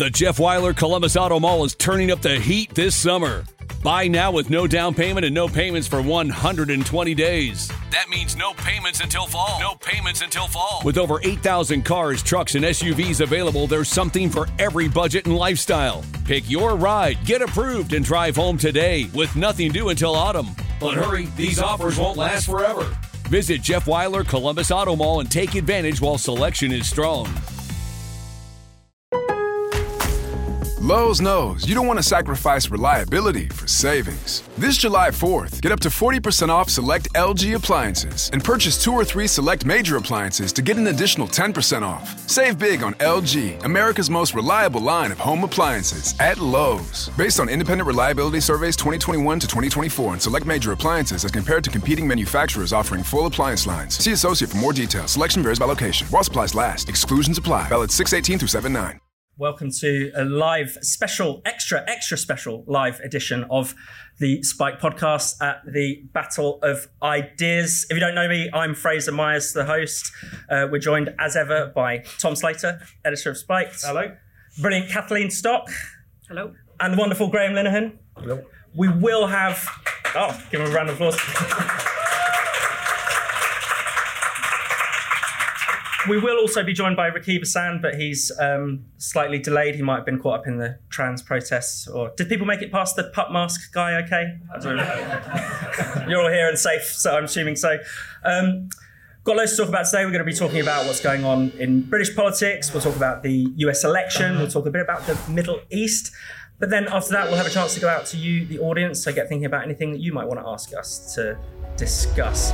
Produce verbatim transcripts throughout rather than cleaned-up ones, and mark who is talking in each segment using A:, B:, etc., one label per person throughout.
A: The Jeff Weiler Columbus Auto Mall is turning up the heat this summer. Buy now with no down payment and no payments for one hundred twenty days. That means no payments until fall. No payments until fall. With over eight thousand cars, trucks, and S U Vs available, there's something for every budget and lifestyle. Pick your ride, get approved, and drive home today with nothing due until autumn. But hurry, these offers won't last forever. Visit Jeff Weiler Columbus Auto Mall and take advantage while selection is strong.
B: Lowe's knows you don't want to sacrifice reliability for savings. This July fourth, get up to forty percent off select L G appliances and purchase two or three select major appliances to get an additional ten percent off. Save big on L G, America's most reliable line of home appliances at Lowe's. Based on independent reliability surveys twenty twenty-one to twenty twenty-four and select major appliances as compared to competing manufacturers offering full appliance lines. See associate for more details. Selection varies by location. While supplies last. Exclusions apply. Valid six eighteen through seven nine.
C: Welcome to a live special, extra, extra special live edition of the Spiked podcast at the Battle of Ideas. If you don't know me, I'm Fraser Myers, the host. Uh, we're joined as ever by Tom Slater, editor of Spiked.
D: Hello.
C: Brilliant Kathleen Stock.
E: Hello.
C: And the wonderful Graham Linehan.
D: Hello.
C: We will have... Oh, give him a round of applause. We will also be joined by Rakib Hassan, but he's um, slightly delayed. He might have been caught up in the trans protests. Or did people make it past the pup mask guy okay? You're all here and safe, so I'm assuming so. Um, got loads to talk about today. We're going to be talking about what's going on in British politics. We'll talk about the U S election. We'll talk a bit about the Middle East. But then after that, we'll have a chance to go out to you, the audience, so get thinking about anything that you might want to ask us to discuss.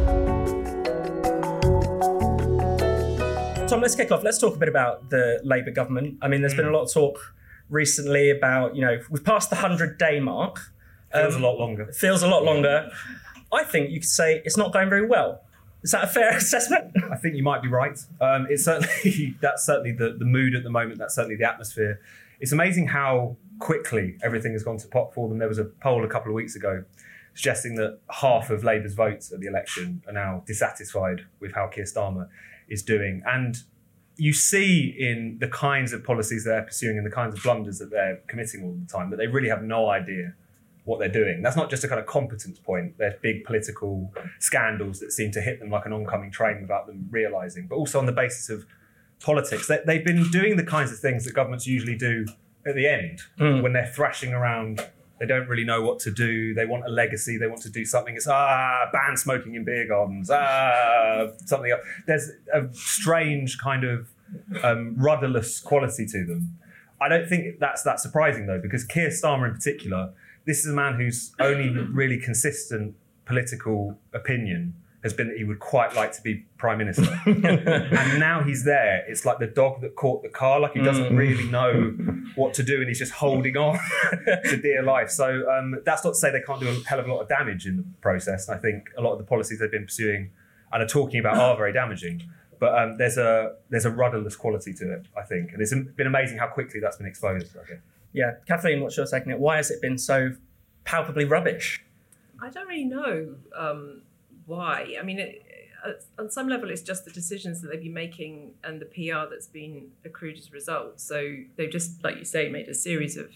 C: Tom, let's kick off. Let's talk a bit about the Labour government. I mean, there's mm. been a lot of talk recently about, you know, we've passed the hundred-day mark.
D: Feels
C: um,
D: a lot longer.
C: Feels a lot longer. I think you could say it's not going very well. Is that a fair assessment?
D: I think you might be right. Um, it's certainly that's certainly the, the mood at the moment. That's certainly the atmosphere. It's amazing how quickly everything has gone to pot for them. There was a poll a couple of weeks ago suggesting that half of Labour's votes at the election are now dissatisfied with how Keir Starmer is doing. And you see in the kinds of policies they're pursuing and the kinds of blunders that they're committing all the time that they really have no idea what they're doing. That's not just a kind of competence point. There's big political scandals that seem to hit them like an oncoming train without them realising, but also on the basis of politics. They, they've been doing the kinds of things that governments usually do at the end, mm. when they're thrashing around. They don't really know what to do. They want a legacy. They want to do something. It's, ah, ban smoking in beer gardens. Ah, something else. There's a strange kind of um, rudderless quality to them. I don't think that's that surprising, though, because Keir Starmer in particular, this is a man whose only really consistent political opinion has been that he would quite like to be Prime Minister. And now he's there. It's like the dog that caught the car, like he doesn't really know what to do and he's just holding on to dear life. So um, that's not to say they can't do a hell of a lot of damage in the process. And I think a lot of the policies they've been pursuing and are talking about are very damaging. But um, there's a there's a rudderless quality to it, I think. And it's been amazing how quickly that's been exposed. Okay.
C: Yeah. Kathleen, what's your take on it? Why has it been so palpably rubbish?
E: I don't really know um, why. I mean, it, on some level, it's just the decisions that they've been making and the P R that's been accrued as a result. So they've just, like you say, made a series of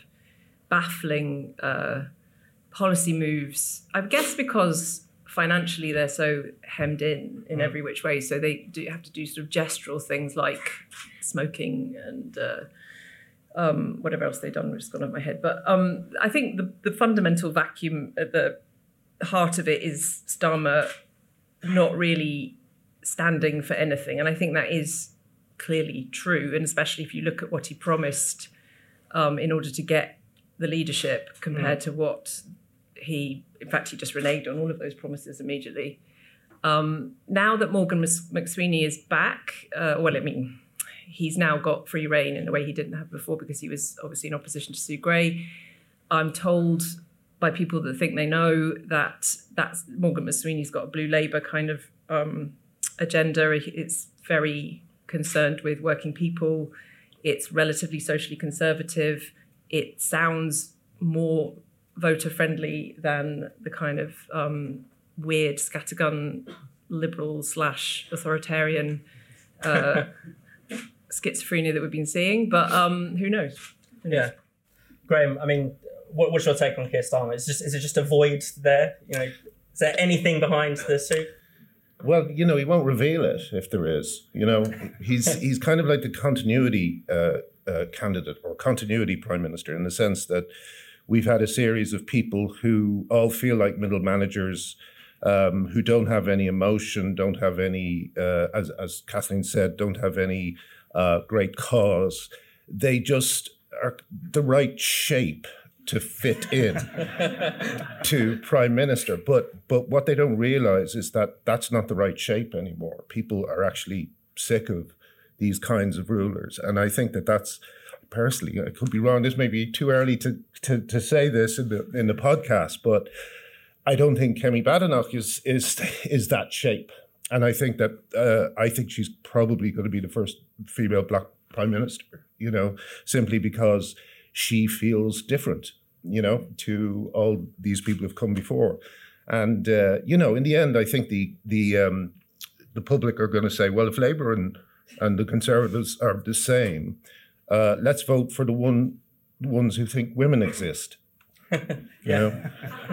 E: baffling uh, policy moves. I guess because financially they're so hemmed in in mm. every which way. So they do have to do sort of gestural things like smoking and uh, um, whatever else they've done, which has gone off my head. But um, I think the, the fundamental vacuum at the heart of it is Starmer not really standing for anything. And I think that is clearly true. And especially if you look at what he promised um, in order to get the leadership compared mm. to what he, in fact, he just reneged on all of those promises immediately. Um, now that Morgan McSweeney is back, uh, well, I mean, he's now got free rein in a way he didn't have before because he was obviously in opposition to Sue Gray. I'm told by people that think they know that that's Morgan McSweeney's got a Blue Labour kind of um, agenda. It's very concerned with working people. It's relatively socially conservative. It sounds more voter friendly than the kind of um, weird scattergun liberal slash authoritarian uh, schizophrenia that we've been seeing. But um, who knows? Who knows?
C: Yeah. Graham, I mean, what, what's your take on Keir Starmer? Is, just, is it just a void there? You know, is there anything behind the suit?
F: Well, you know, he won't reveal it if there is. You know, he's he's kind of like the continuity uh, uh, candidate or continuity prime minister, in the sense that we've had a series of people who all feel like middle managers, um, who don't have any emotion, don't have any, uh, as as Kathleen said, don't have any uh, great cause. They just are the right shape to fit in to prime minister. But but what they don't realize is that that's not the right shape anymore. People are actually sick of these kinds of rulers. And I think that that's, personally, I could be wrong, this may be too early to, to, to say this in the in the podcast, but I don't think Kemi Badenoch is is is that shape. And I think that uh, I think she's probably going to be the first female black prime minister, you know, simply because she feels different, you know, to all these people who've come before. And, uh, you know, in the end, I think the the um, the public are going to say, well, if Labour and, and the Conservatives are the same, uh, let's vote for the one the ones who think women exist. You know?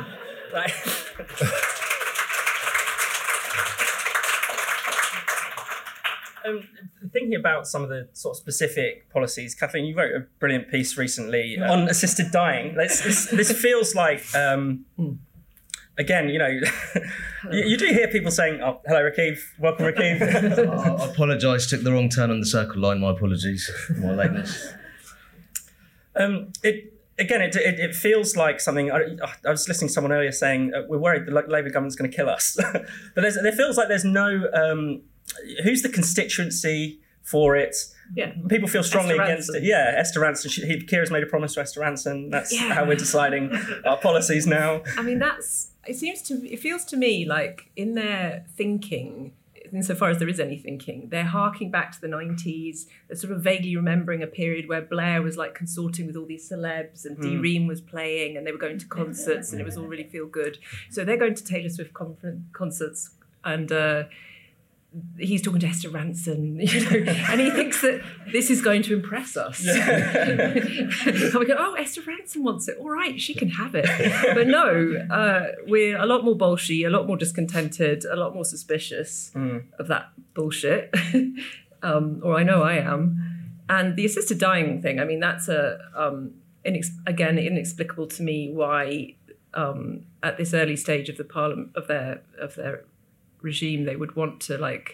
C: Um, thinking about some of the sort of specific policies, Kathleen, you wrote a brilliant piece recently yeah. on assisted dying. This, this, this feels like, um, again, you know, you, you do hear people saying, oh, hello, Rakib, welcome, Rakib.
G: oh, I apologise, took the wrong turn on the circle line, my apologies for my lateness.
C: Um, it Again, it, it, it feels like something, I, I was listening to someone earlier saying, uh, we're worried the Labour government's going to kill us. But there's, there feels like there's no... Um, who's the constituency for it?
E: Yeah.
C: People feel strongly
E: Esther
C: against
E: Rantzen.
C: it. Yeah, Esther Rantzen. She, he, Keira's made a promise to Esther Rantzen. That's
E: yeah.
C: how we're deciding our policies now.
E: I mean, that's, it seems to, it feels to me like in their thinking, insofar as there is any thinking, they're harking back to the nineties. They're sort of vaguely remembering a period where Blair was like consorting with all these celebs and mm. Dee Ream was playing and they were going to concerts and it was all really feel good. So they're going to Taylor Swift con- concerts and uh, he's talking to Esther Rantzen, you know, and he thinks that this is going to impress us. Yeah. And we go, oh, Esther Rantzen wants it. All right, she can have it. But no, uh, we're a lot more bolshy, a lot more discontented, a lot more suspicious mm. of that bullshit. um, or I know I am. And the assisted dying thing, I mean, that's a um, inex- again inexplicable to me why um, at this early stage of the parliament of their of their regime they would want to like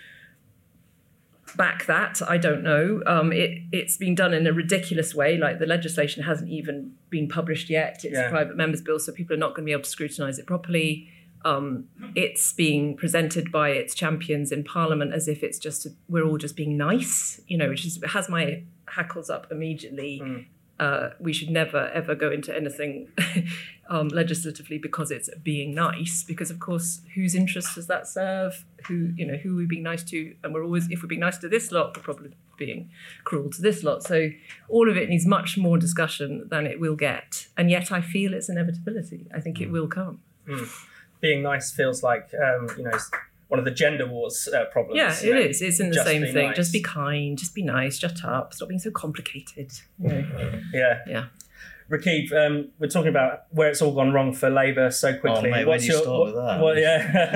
E: back that. I don't know. Um, it, it's been done in a ridiculous way. Like the legislation hasn't even been published yet. It's yeah. a private member's bill, so people are not going to be able to scrutinise it properly. Um, it's being presented by its champions in Parliament as if it's just a, we're all just being nice, you know, which is, has my hackles up immediately. Mm. Uh, we should never, ever go into anything um, legislatively because it's being nice, because, of course, whose interests does that serve? Who, you know, who are we being nice to? And we're always, if we're being nice to this lot, we're probably being cruel to this lot. So all of it needs much more discussion than it will get. And yet I feel it's inevitability. I think it will come.
C: Mm. Being nice feels like, um, you know, one of the gender wars uh, problems.
E: Yeah, it
C: know?
E: is. It's in the
C: just
E: same thing.
C: Nice.
E: Just be kind. Just be nice. Shut up. Stop being so complicated. You know?
C: Yeah.
E: Yeah.
C: Rakib, um, we're talking about where it's all gone wrong for Labour so quickly.
G: Oh, mate,
C: what's
G: where do you
C: your,
G: start
C: what,
G: with that?
C: What,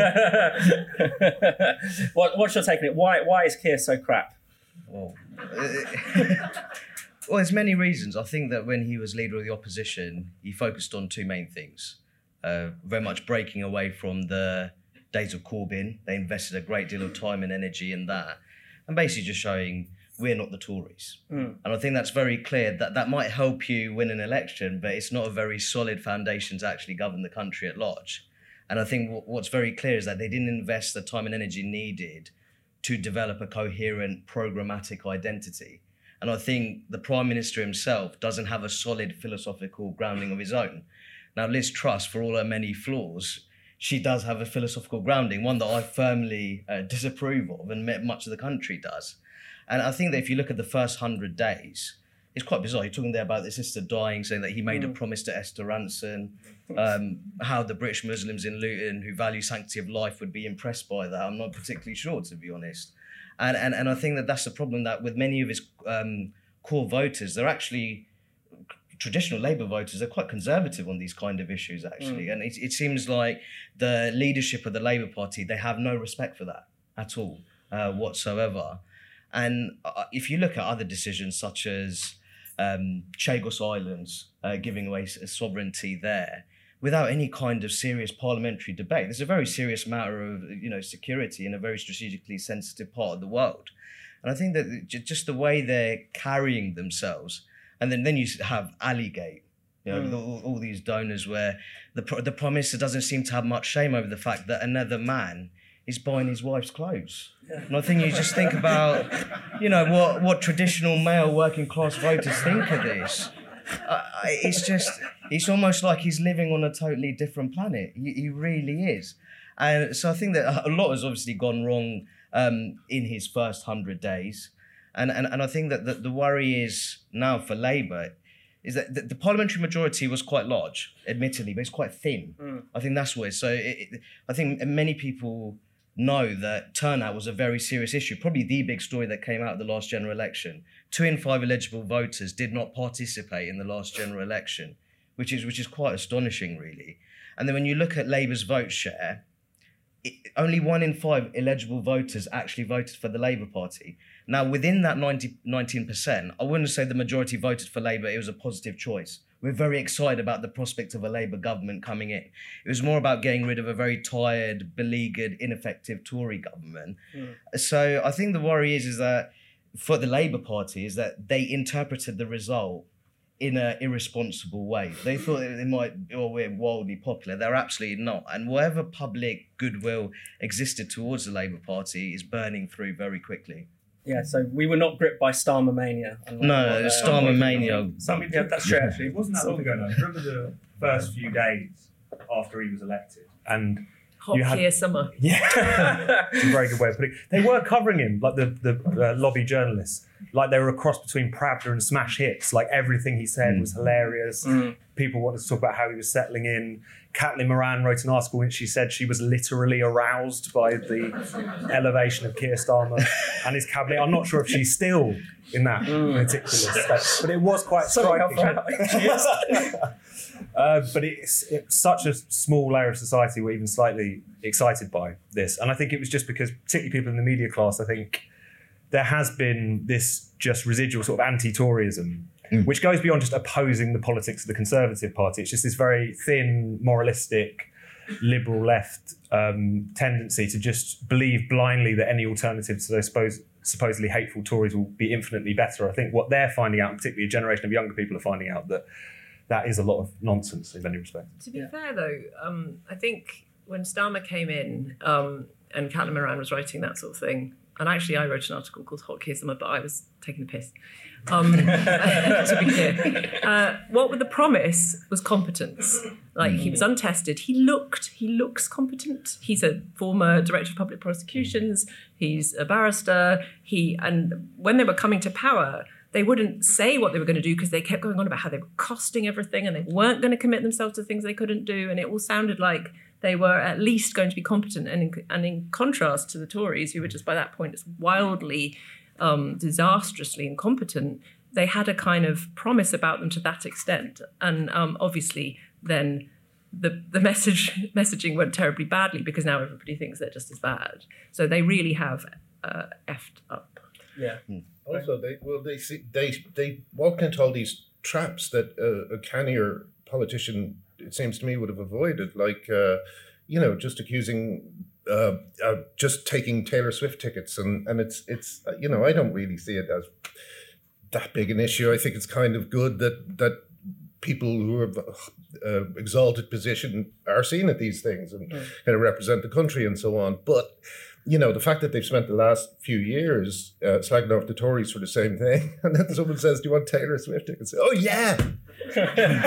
C: yeah. what, what's your take on it? Why, why is Keir so crap?
G: Well, well, there's many reasons. I think that when he was leader of the opposition, he focused on two main things. Uh, very much breaking away from the days of Corbyn. They invested a great deal of time and energy in that, and basically just showing we're not the Tories. Mm. And I think that's very clear that that might help you win an election, but it's not a very solid foundation to actually govern the country at large. And I think w- what's very clear is that they didn't invest the time and energy needed to develop a coherent programmatic identity. And I think the Prime Minister himself doesn't have a solid philosophical grounding of his own. Now, Liz Truss, for all her many flaws, she does have a philosophical grounding, one that I firmly uh, disapprove of, and much of the country does. And I think that if you look at the first hundred days, it's quite bizarre. You're talking there about the sister dying, saying that he made mm. a promise to Esther Rantzen, um, how the British Muslims in Luton who value sanctity of life would be impressed by that. I'm not particularly sure, to be honest. And, and, and I think that that's the problem, that with many of his um, core voters, they're actually traditional Labour voters, are quite conservative on these kind of issues, actually. Mm. And it, it seems like the leadership of the Labour Party, they have no respect for that at all, uh, whatsoever. And uh, if you look at other decisions such as um, Chagos Islands, uh, giving away sovereignty there, without any kind of serious parliamentary debate, there's a very serious matter of, you know, security in a very strategically sensitive part of the world. And I think that just the way they're carrying themselves, and then, then you have Allygate, you know, mm. all, all these donors where the the Prime Minister doesn't seem to have much shame over the fact that another man is buying his wife's clothes. Yeah. And I think you just think about, you know, what, what traditional male working class voters think of this. Uh, it's just, it's almost like he's living on a totally different planet. He, he really is. And so I think that a lot has obviously gone wrong um, in his first hundred days. And, and and I think that the, the worry is now for Labour is that the, the parliamentary majority was quite large, admittedly, but it's quite thin. Mm. I think that's where. So it, it, I think many people know that turnout was a very serious issue, probably the big story that came out of the last general election. Two in five eligible voters did not participate in the last general election, which is which is quite astonishing, really. And then when you look at Labour's vote share, it, only one in five eligible voters actually voted for the Labour Party. Now, within that nineteen percent, I wouldn't say the majority voted for Labour. It was a positive choice. We're very excited about the prospect of a Labour government coming in. It was more about getting rid of a very tired, beleaguered, ineffective Tory government. Mm. So I think the worry is, is that for the Labour Party is that they interpreted the result in an irresponsible way. They thought they might, or we're wildly popular. They're absolutely not. And whatever public goodwill existed towards the Labour Party is burning through very quickly.
C: Yeah, so we were not gripped by Starmer mania.
G: No, uh, Starmer mania.
C: Some, yeah, that's true, actually.
D: It wasn't that long ago now. Remember the first few days after he was elected? And
E: Hot
D: you had,
E: clear summer.
D: Yeah, it's a very good way of putting it. They were covering him, like the, the uh, lobby journalists, like they were a cross between Pravda and Smash Hits. Like everything he said mm. was hilarious. Mm. People wanted to talk about how he was settling in. Caitlin Moran wrote an article in which she said she was literally aroused by the elevation of Keir Starmer and his cabinet. I'm not sure if she's still in that mm. particular state, but it was quite striking. uh, but it's, it's such a small layer of society were even slightly excited by this. And I think it was just because, particularly people in the media class, I think there has been this just residual sort of anti-Toryism, mm. which goes beyond just opposing the politics of the Conservative Party. It's just this very thin, moralistic, liberal left um, tendency to just believe blindly that any alternative to those supposed, supposedly hateful Tories will be infinitely better. I think what they're finding out, particularly a generation of younger people are finding out, that that is a lot of nonsense in many respects.
E: To be yeah. fair, though, um, I think when Starmer came in um, and Caitlin Moran was writing that sort of thing, and actually I wrote an article called Hot Keir Summer, but I was taking the piss. Um, to be clear, uh, what with the promise was competence. Like he was untested. He looked, he looks competent. He's a former director of public prosecutions. He's a barrister. He and when they were coming to power, they wouldn't say what they were going to do because they kept going on about how they were costing everything and they weren't going to commit themselves to things they couldn't do. And it all sounded like they were at least going to be competent. And in, and in contrast to the Tories, who were just by that point just wildly, um, disastrously incompetent, they had a kind of promise about them to that extent. And um, obviously then the, the message messaging went terribly badly because now everybody thinks they're just as bad. So they really have uh, effed up.
C: Yeah.
F: Hmm. Also, they well, they see they they walked into all these traps that uh, a cannier politician, it seems to me, would have avoided, like uh, you know, just accusing, uh, uh, just taking Taylor Swift tickets, and and it's it's uh, you know, I don't really see it as that big an issue. I think it's kind of good that that people who have uh, exalted position are seen at these things and mm. kind of represent the country and so on, but. You know, the fact that they've spent the last few years uh, slagging off the Tories for the same thing, and then someone says, do you want Taylor Swift tickets? Oh, yeah! Do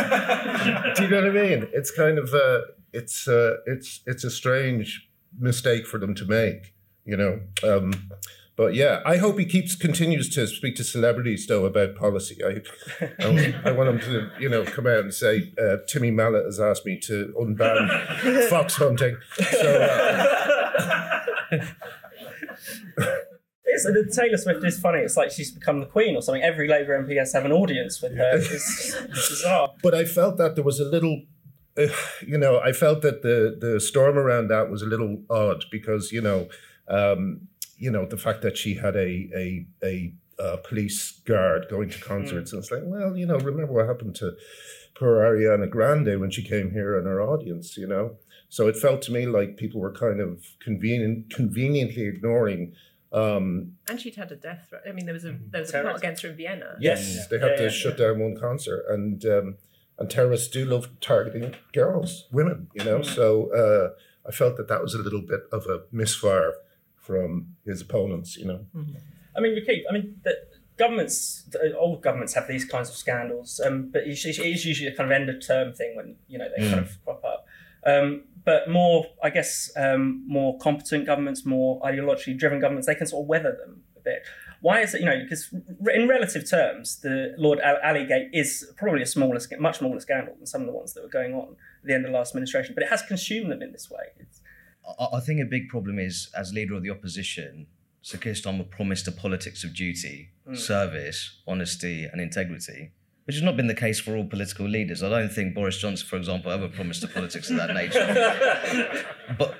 F: you know what I mean? It's kind of, uh, it's uh, it's it's a strange mistake for them to make, you know? Um, but yeah, I hope he keeps continues to speak to celebrities, though, about policy. I I, I want him to, you know, come out and say, uh, Timmy Mallet has asked me to unban fox hunting. So... Uh,
C: It's, the Taylor Swift is funny. It's like she's become the queen or something. Every Labour M P has to have an audience with her. It's, it's bizarre.
F: But I felt that there was a little, uh, you know, I felt that the the storm around that was a little odd because, you know, um, you know, the fact that she had a a a uh, police guard going to concerts, mm. and it's like, well, you know, remember what happened to poor Ariana Grande when she came here and her audience, you know. So it felt to me like people were kind of convenient, conveniently ignoring. Um,
E: and she'd had a death threat. I mean, there was a there was a plot against her in Vienna.
F: Yes, yeah. they had yeah, to yeah, shut yeah. down one concert, and um, and terrorists do love targeting girls, women, you know. Mm. So uh, I felt that that was a little bit of a misfire from his opponents, you know.
C: Mm-hmm. I mean, you keep. I mean, the governments, the old governments have these kinds of scandals, um, but it is usually a kind of end of term thing when you know they mm. kind of crop up. Um, but more, I guess, um, more competent governments, more ideologically driven governments, they can sort of weather them a bit. Why is it, you know, because in relative terms, the Lord Allygate is probably a smaller, much smaller scandal than some of the ones that were going on at the end of the last administration, but it has consumed them in this way. It's...
G: I think a big problem is, as leader of the opposition, Sir Keir Starmer promised a politics of duty, mm. service, honesty and integrity, which has not been the case for all political leaders. I don't think Boris Johnson, for example, ever promised a politics of that nature. But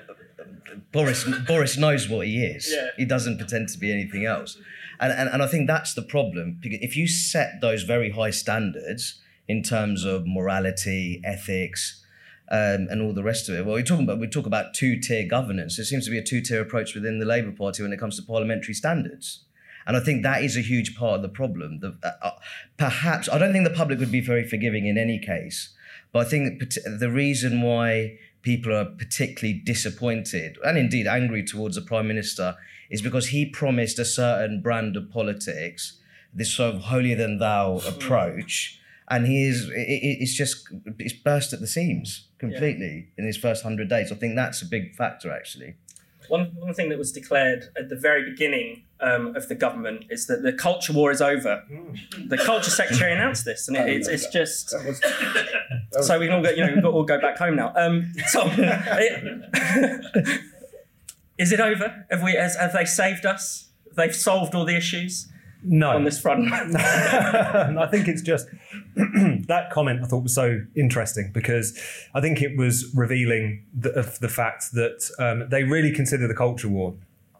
G: Boris Boris knows what he is. Yeah. He doesn't pretend to be anything else. And, and and I think that's the problem. Because if you set those very high standards in terms of morality, ethics, um, and all the rest of it, well, we're talking about we talk about two-tier governance. There seems to be a two-tier approach within the Labour Party when it comes to parliamentary standards. And I think that is a huge part of the problem. The, uh, perhaps, I don't think the public would be very forgiving in any case, but I think that the reason why people are particularly disappointed and indeed angry towards the Prime Minister is because he promised a certain brand of politics, this sort of holier-than-thou approach, and he is, it, it's just, it's burst at the seams completely yeah. in his first one hundred days. I think that's a big factor, actually.
C: One, one thing that was declared at the very beginning um, of the government is that the culture war is over. Mm. The culture secretary announced this, and it, it's, it's just that was, that was, so we can all go. You know, we've got to all go back home now. Um, so, it, is it over? Have we? Has, have they saved us? They've solved all the issues.
D: No.
C: On this front.
D: I think it's just that comment I thought was so interesting because I think it was revealing the, of the fact that um, they really consider the culture war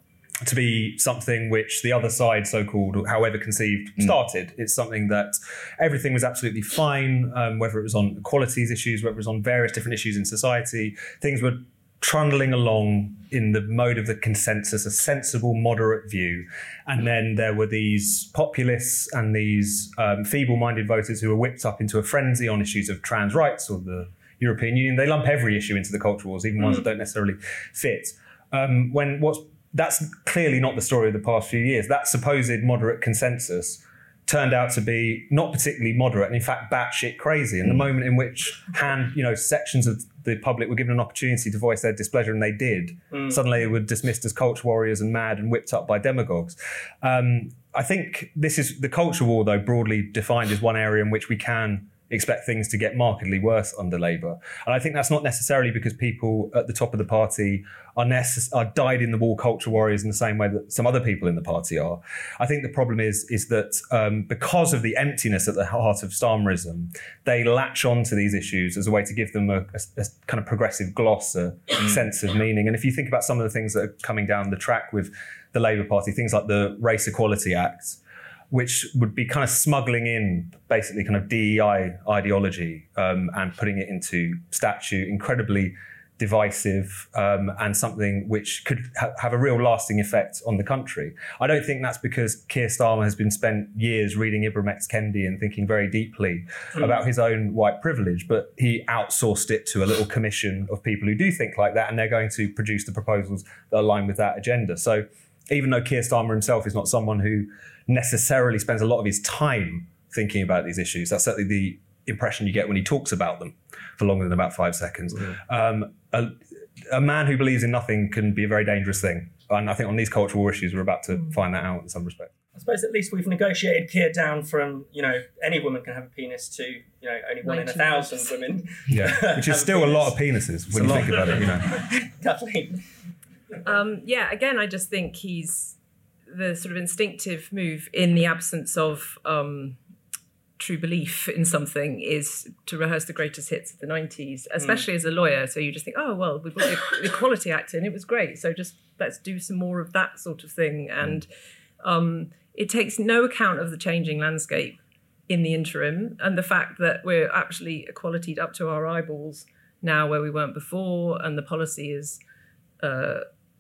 D: to be something which the other side, so-called, however conceived, started. Mm. It's something that everything was absolutely fine, um, whether it was on equalities issues, whether it was on various different issues in society. Things were trundling along in the mode of the consensus, a sensible, moderate view. And then there were these populists and these um, feeble-minded voters who were whipped up into a frenzy on issues of trans rights or the European Union. They lump every issue into the culture wars, even mm. ones that don't necessarily fit. Um, when what's that's clearly not the story of the past few years. That supposed moderate consensus turned out to be not particularly moderate and in fact batshit crazy. And the moment in which hand, you know, sections of the public were given an opportunity to voice their displeasure, and they did, mm. suddenly they were dismissed as culture warriors and mad and whipped up by demagogues. Um, I think this is the culture war, though, broadly defined as one area in which we can expect things to get markedly worse under Labour. And I think that's not necessarily because people at the top of the party are, necess- are dyed-in-the-wool culture warriors in the same way that some other people in the party are. I think the problem is, is that um, because of the emptiness at the heart of Starmerism, they latch on to these issues as a way to give them a, a, a kind of progressive gloss, a sense of meaning. And if you think about some of the things that are coming down the track with the Labour Party, things like the Race Equality Act, which would be kind of smuggling in basically kind of D E I ideology um, and putting it into statute, incredibly divisive um, and something which could ha- have a real lasting effect on the country. I don't think that's because Keir Starmer has been spent years reading Ibram X. Kendi and thinking very deeply mm. about his own white privilege, but he outsourced it to a little commission of people who do think like that, and they're going to produce the proposals that align with that agenda. So even though Keir Starmer himself is not someone who necessarily spends a lot of his time thinking about these issues, that's certainly the impression you get when he talks about them for longer than about five seconds. Mm-hmm. Um, a, a man who believes in nothing can be a very dangerous thing. And I think on these cultural issues, we're about to mm. find that out in some respect.
C: I suppose at least we've negotiated Keir down from, you know, any woman can have a penis to, you know, only one in a thousand women.
D: Yeah, which is still a, a lot of penises when you think about it, you know.
C: Kathleen.
E: Um, yeah, again, I just think he's the sort of instinctive move in the absence of um, true belief in something is to rehearse the greatest hits of the nineties, especially mm. as a lawyer. So you just think, oh, well, we brought the Equality Act in, it was great. So just let's do some more of that sort of thing. And um, it takes no account of the changing landscape in the interim and the fact that we're actually equalityed up to our eyeballs now where we weren't before, and the policy is uh,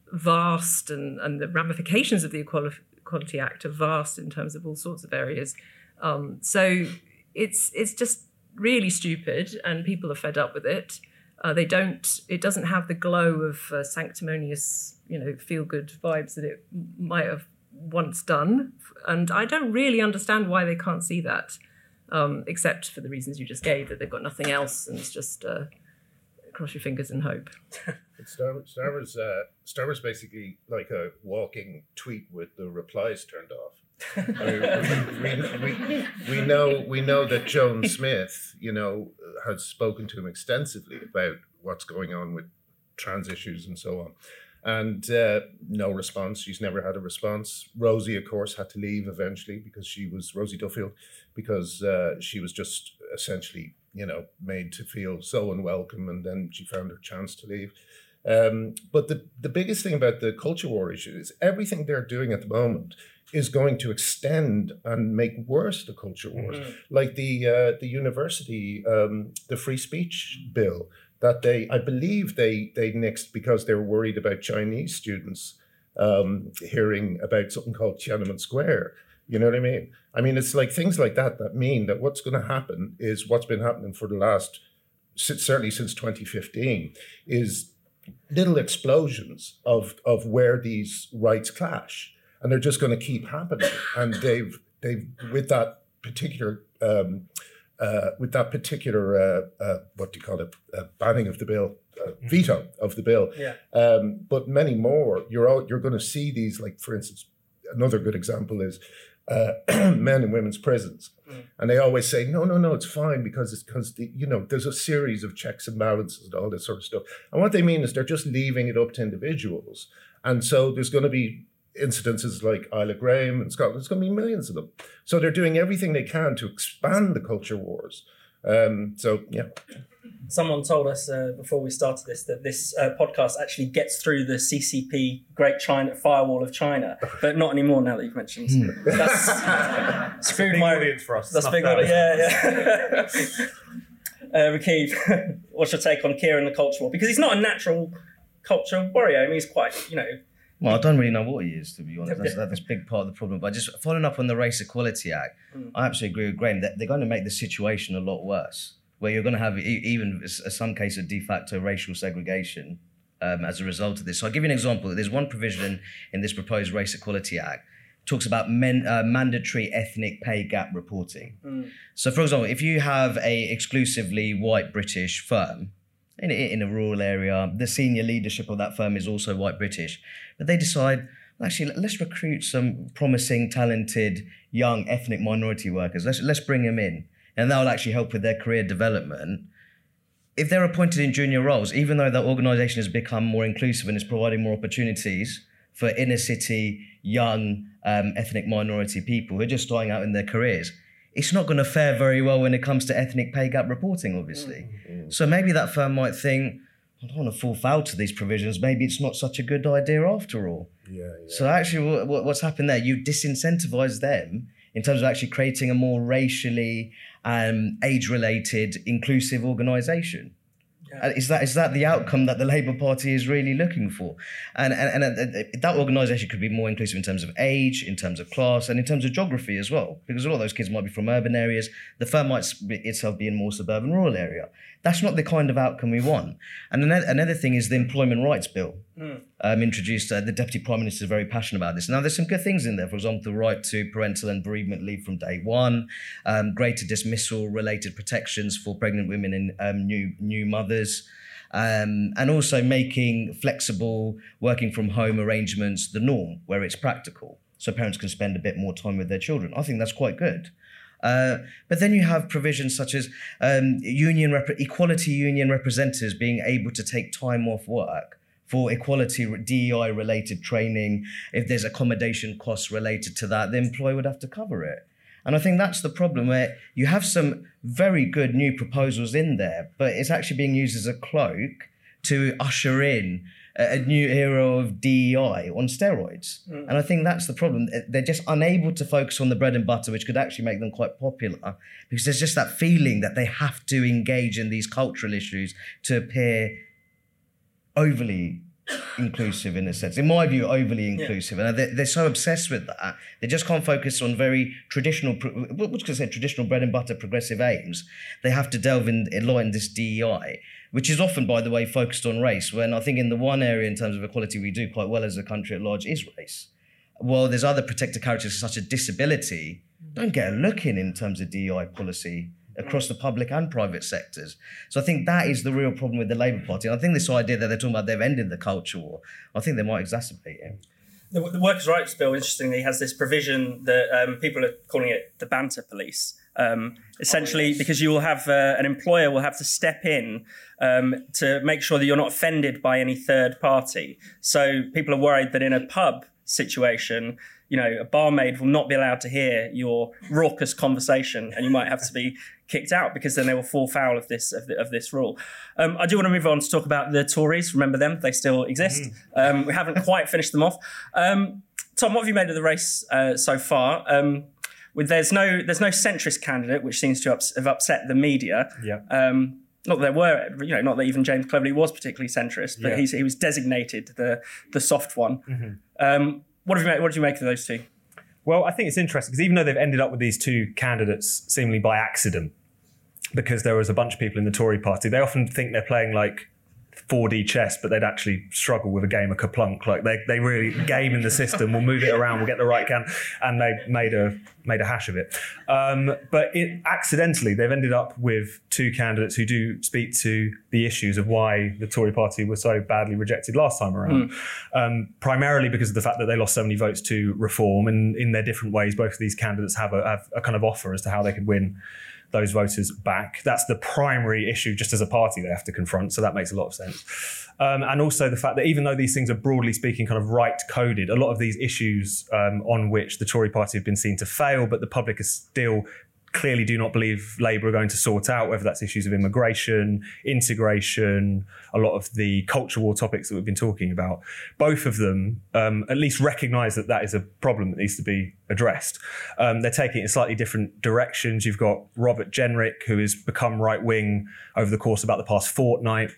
E: vast, and, and the ramifications of the Equality, Equality Act are vast in terms of all sorts of areas. Um, so it's it's just really stupid, and people are fed up with it. Uh, they don't. It doesn't have the glow of uh, sanctimonious, you know, feel-good vibes that it might have once done. And I don't really understand why they can't see that, um, except for the reasons you just gave, that they've got nothing else, and it's just uh, cross your fingers and hope.
F: Star, Star Wars, uh, Star Wars basically like a walking tweet with the replies turned off. I mean, we, we, we know we know that Joan Smith, you know, has spoken to him extensively about what's going on with trans issues and so on, and uh, no response. She's never had a response. Rosie, of course, had to leave eventually because she was Rosie Duffield, because uh, she was just essentially, you know, made to feel so unwelcome, and then she found her chance to leave. Um, but the, the biggest thing about the culture war issue is everything they're doing at the moment is going to extend and make worse the culture wars. Mm-hmm. Like the uh, the university, um, the free speech bill that they, I believe they they nixed because they were worried about Chinese students um, hearing about something called Tiananmen Square. You know what I mean? I mean, it's like things like that that mean that what's going to happen is what's been happening for the last, certainly since twenty fifteen, is little explosions of of where these rights clash. And they're just going to keep happening. And they've they've with that particular um, uh, with that particular uh, uh, what do you call it uh, banning of the bill, uh, veto of the bill.
C: Yeah.
F: Um, but many more. You're all, you're going to see these. Like for instance, another good example is uh, men in women's prisons, mm. and they always say no, no, no, it's fine because it's because the, you know there's a series of checks and balances and all this sort of stuff. And what they mean is they're just leaving it up to individuals, and so there's going to be incidences like Isla Graham in Scotland. There's going to be millions of them. So they're doing everything they can to expand the culture wars. Um, so, yeah.
C: Someone told us uh, before we started this that this uh, podcast actually gets through the C C P Great China Firewall of China, but not anymore now that you've mentioned. That's screwed
D: big
C: my
D: audience for us.
C: That's big audience. Yeah, yeah. uh, Rakib, what's your take on Kieran the culture war? Because he's not a natural culture warrior. I mean, he's quite, you know.
G: Well, I don't really know what he is, to be honest. That's, that's a big part of the problem. But just following up on the Race Equality Act, mm. I absolutely agree with Graham that they're going to make the situation a lot worse, where you're going to have e- even in some cases de facto racial segregation um, as a result of this. So I'll give you an example. There's one provision in this proposed Race Equality Act talks about men, uh, mandatory ethnic pay gap reporting. Mm. So, for example, if you have a exclusively white British firm, In a, in a rural area, the senior leadership of that firm is also white British. But they decide, well, actually, let's recruit some promising, talented, young ethnic minority workers. Let's let's bring them in. And that will actually help with their career development. If they're appointed in junior roles, even though that organisation has become more inclusive and is providing more opportunities for inner city, young, um, ethnic minority people who are just starting out in their careers, it's not going to fare very well when it comes to ethnic pay gap reporting, obviously. Mm-hmm. So maybe that firm might think, I don't want to fall foul to these provisions. Maybe it's not such a good idea after all. Yeah, yeah. So actually what, what's happened there, you disincentivize them in terms of actually creating a more racially um, age-related, inclusive organisation. Yeah. Is that is that the outcome that the Labour Party is really looking for? And, and, and uh, that organisation could be more inclusive in terms of age, in terms of class, and in terms of geography as well, because a lot of those kids might be from urban areas. The firm might itself be in more suburban, rural area. That's not the kind of outcome we want. And another, another thing is the Employment Rights Bill, mm. um, introduced. Uh, the Deputy Prime Minister is very passionate about this. Now, there's some good things in there. For example, the right to parental and bereavement leave from day one, um, greater dismissal-related protections for pregnant women and um, new new mothers, um, and also making flexible working from home arrangements the norm where it's practical, so parents can spend a bit more time with their children. I think that's quite good. Uh, but then you have provisions such as um, union rep- equality union representatives being able to take time off work for equality D E I related training. If there's accommodation costs related to that, the employer would have to cover it. And I think that's the problem, where you have some very good new proposals in there, but it's actually being used as a cloak to usher in a new era of D E I on steroids. Mm. And I think that's the problem. They're just unable to focus on the bread and butter, which could actually make them quite popular, because there's just that feeling that they have to engage in these cultural issues to appear overly inclusive, in a sense. In my view, overly inclusive. Yeah. And they're, they're so obsessed with that. They just can't focus on very traditional, what's going to say, traditional bread and butter progressive aims. They have to delve in a lot in this D E I, which is often, by the way, focused on race, when I think in the one area in terms of equality we do quite well as a country at large is race. While there's other protected characteristics such as disability, don't get a look in in terms of D E I policy across the public and private sectors. So I think that is the real problem with the Labour Party. And I think this idea that they're talking about they've ended the culture war, I think they might exacerbate it.
C: The, the Workers' Rights Bill, interestingly, has this provision that um, people are calling it the banter police. Um, essentially, oh, yes. Because you will have uh, an employer will have to step in um, to make sure that you're not offended by any third party. So people are worried that in a pub situation, you know, a barmaid will not be allowed to hear your raucous conversation, and you might have to be kicked out because then they will fall foul of this of, the, of this rule. Um, I do want to move on to talk about the Tories. Remember them? They still exist. Mm. Um, we haven't quite finished them off. Um, Tom, what have you made of the race uh, so far? Um, with there's no there's no centrist candidate, which seems to ups, have upset the media.
D: Yeah.
C: Um, not that there were, you know, not that even James Cleverly was particularly centrist, but yeah. he's, he was designated the the soft one. Mm-hmm. Um, What have you made, what did you make of those two?
D: Well, I think it's interesting because even though they've ended up with these two candidates seemingly by accident, because there was a bunch of people in the Tory party, they often think they're playing like four D chess, but they'd actually struggle with a game of Kaplunk. Like they they really game in the system. We'll move it around. We'll get the right can, and they made a made a hash of it. Um, but it, accidentally, they've ended up with two candidates who do speak to the issues of why the Tory party was so badly rejected last time around. Mm. Um, primarily because of the fact that they lost so many votes to Reform, and in their different ways, both of these candidates have a, have a kind of offer as to how they could win those voters back. That's the primary issue just as a party they have to confront. So that makes a lot of sense. Um, and also the fact that even though these things are broadly speaking kind of right coded, a lot of these issues um, on which the Tory party have been seen to fail, but the public is still clearly do not believe Labour are going to sort out, whether that's issues of immigration, integration, a lot of the culture war topics that we've been talking about. Both of them um, at least recognise that that is a problem that needs to be addressed. Um, they're taking it in slightly different directions. You've got Robert Jenrick, who has become right-wing over the course of about the past fortnight,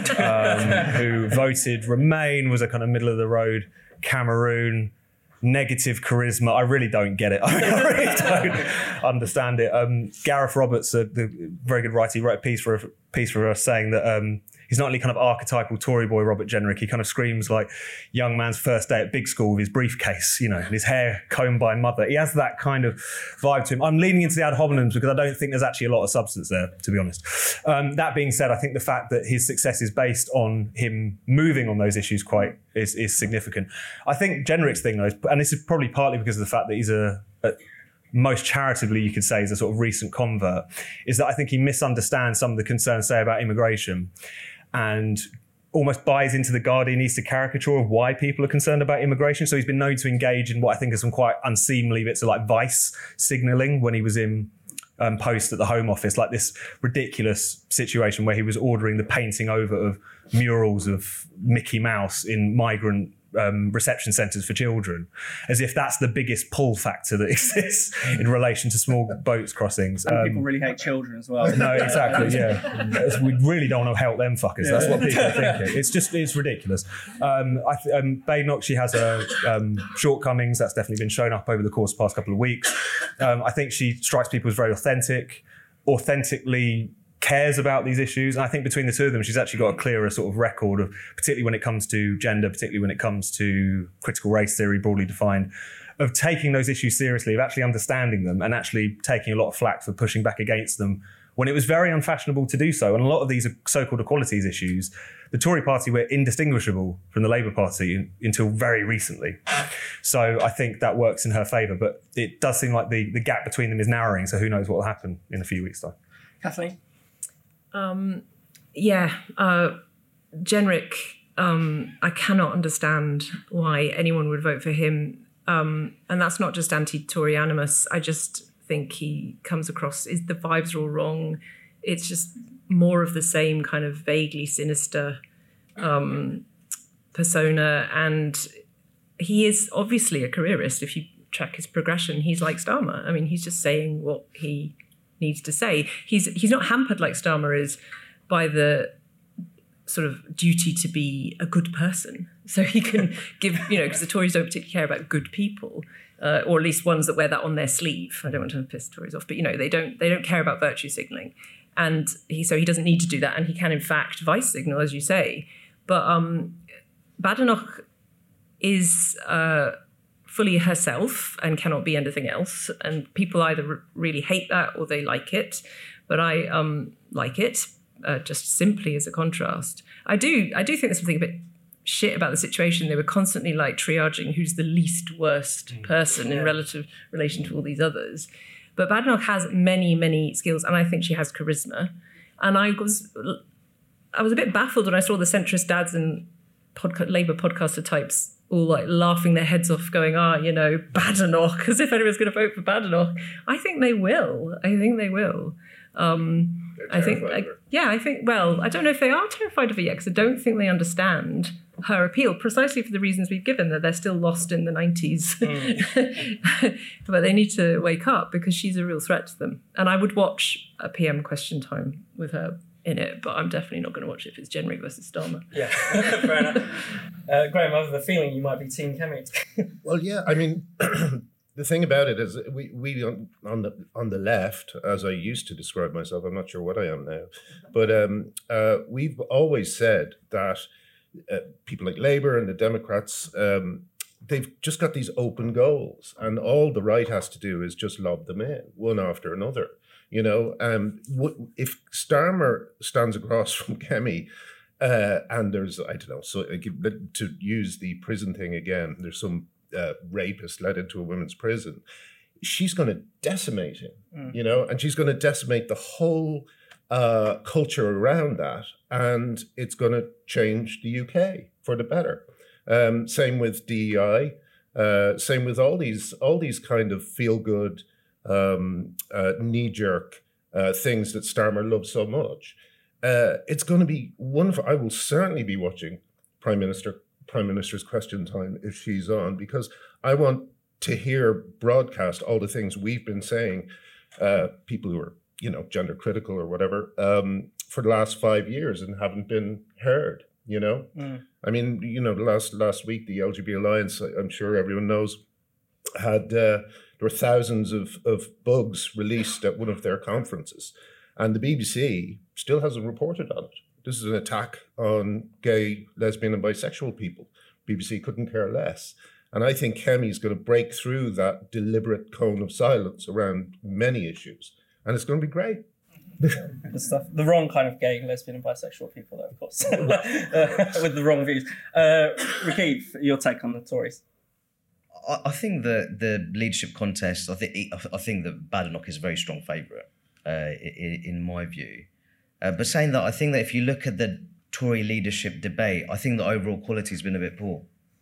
D: um, who voted Remain, was a kind of middle-of-the-road Cameroon, negative charisma. I really don't get it. I really don't understand it. Um, Gareth Roberts, uh, the very good writer, he wrote a piece for a piece for us saying that um, he's not only kind of archetypal Tory boy Robert Jenrick, he kind of screams like young man's first day at big school with his briefcase, you know, and his hair combed by mother. He has that kind of vibe to him. I'm leaning into the ad hominems because I don't think there's actually a lot of substance there, to be honest. Um, that being said, I think the fact that his success is based on him moving on those issues quite is, is significant. I think Jenrick's thing, though, is, and this is probably partly because of the fact that he's a, a most charitably, you could say, is a sort of recent convert, is that I think he misunderstands some of the concerns, say, about immigration, and almost buys into the Guardianista caricature of why people are concerned about immigration. So he's been known to engage in what I think are some quite unseemly bits of like vice signalling when he was in um, post at the Home Office, like this ridiculous situation where he was ordering the painting over of murals of Mickey Mouse in migrant Um, reception centres for children, as if that's the biggest pull factor that exists in relation to small boats crossings.
C: And
D: um,
C: people really hate children as well.
D: No, exactly, yeah. We really don't want to help them fuckers. Yeah. That's what people are thinking. It's just, it's ridiculous. Um, I th- um, Badenoch, she has a, um, shortcomings. That's definitely been shown up over the course of the past couple of weeks. Um, I think she strikes people as very authentic, authentically cares about these issues. And I think between the two of them, she's actually got a clearer sort of record of, particularly when it comes to gender, particularly when it comes to critical race theory, broadly defined, of taking those issues seriously, of actually understanding them and actually taking a lot of flack for pushing back against them when it was very unfashionable to do so. And a lot of these so-called equalities issues, the Tory party were indistinguishable from the Labour Party in, until very recently. So I think that works in her favour, but it does seem like the, the gap between them is narrowing, so who knows what will happen in a few weeks' time.
C: Kathleen?
E: Um, yeah, uh, Jenrick um, I cannot understand why anyone would vote for him. Um, and that's not just anti-Tory animus. I just think he comes across, is the vibes are all wrong. It's just more of the same kind of vaguely sinister um, persona. And he is obviously a careerist. If you track his progression, he's like Starmer. I mean, he's just saying what he needs to say. He's he's not hampered like Starmer is by the sort of duty to be a good person. So he can give, you know, because the Tories don't particularly care about good people, uh, or at least ones that wear that on their sleeve. I don't want to piss Tories off, but, you know, they don't they don't care about virtue signalling. And he so he doesn't need to do that. And he can, in fact, vice signal, as you say. But um, Badenoch is uh, fully herself and cannot be anything else. And people either r- really hate that or they like it. But I um, like it. Uh, just simply as a contrast. I do I do think there's something a bit shit about the situation. They were constantly like triaging who's the least worst person in relative relation to all these others. But Badenoch has many, many skills, and I think she has charisma. And I was I was a bit baffled when I saw the centrist dads and podca- Labour podcaster types all like laughing their heads off, going, ah, you know, Badenoch, as if anyone's going to vote for Badenoch. I think they will. I think they will. Um, I think, I, yeah, I think, well, I don't know if they are terrified of her yet, because I don't think they understand her appeal, precisely for the reasons we've given, that they're still lost in the nineties. Mm. But they need to wake up, because she's a real threat to them. And I would watch a P M Question Time with her in it, but I'm definitely not going to watch it if it's Jenrick versus Starmer.
C: Yeah, fair enough. Uh, Graham, I have the feeling you might be Team Kemi.
F: Well, yeah, I mean... The thing about it is we, we on, on the on the left, as I used to describe myself, I'm not sure what I am now, but um, uh, we've always said that uh, people like Labour and the Democrats, um, they've just got these open goals, and all the right has to do is just lob them in, one after another. You know, um, w- if Starmer stands across from Kemi, uh, and there's, I don't know, so to use the prison thing again, there's some Uh, rapist led into a women's prison, she's going to decimate him, mm. you know, and she's going to decimate the whole uh, culture around that, and it's going to change the U K for the better. Um, same with D E I, uh, same with all these all these kind of feel good, um, uh, knee jerk uh, things that Starmer loves so much. Uh, it's going to be wonderful. I will certainly be watching Prime Minister. Prime Minister's Question Time if she's on, because I want to hear broadcast all the things we've been saying, uh, people who are, you know, gender critical or whatever, um, for the last five years and haven't been heard, you know? Mm. I mean, you know, the last last week, the L G B T Alliance, I'm sure everyone knows, had, uh, there were thousands of, of bugs released at one of their conferences, and the B B C still hasn't reported on it. This is an attack on gay, lesbian and bisexual people. B B C couldn't care less. And I think Kemi's going to break through that deliberate cone of silence around many issues. And it's going to be great.
C: The stuff, the wrong kind of gay, lesbian and bisexual people, though, of course, uh, with the wrong views. Uh, Rakib, your take on the Tories?
G: I, I think that the leadership contest, I think I think that Badenoch is a very strong favourite, uh, in, in my view. Uh, but saying that, I think that if you look at the Tory leadership debate, I think the overall quality has been a bit poor,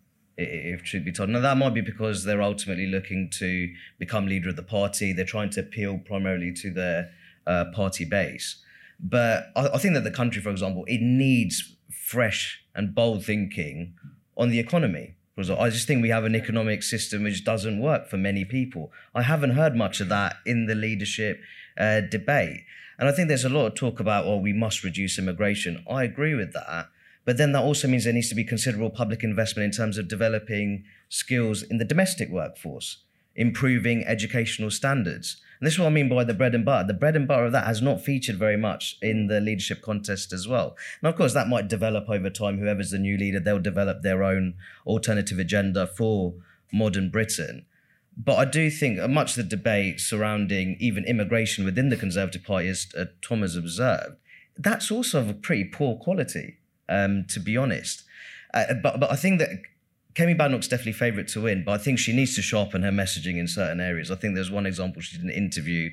G: if truth be told. Now, that might be because they're ultimately looking to become leader of the party. They're trying to appeal primarily to their uh, party base. But I, I think that the country, for example, it needs fresh and bold thinking on the economy. Because I just think we have an economic system which doesn't work for many people. I haven't heard much of that in the leadership uh, debate. And I think there's a lot of talk about, well, we must reduce immigration. I agree with that. But then that also means there needs to be considerable public investment in terms of developing skills in the domestic workforce, improving educational standards. And this is what I mean by the bread and butter. The bread and butter of that has not featured very much in the leadership contest as well. Now, of course, that might develop over time. Whoever's the new leader, they'll develop their own alternative agenda for modern Britain. But I do think much of the debate surrounding even immigration within the Conservative Party, as uh, Tom has observed, that's also of a pretty poor quality, um, to be honest. Uh, but, but I think that Kemi Badenoch's definitely favourite to win, but I think she needs to sharpen her messaging in certain areas. I think there's one example, she did an interview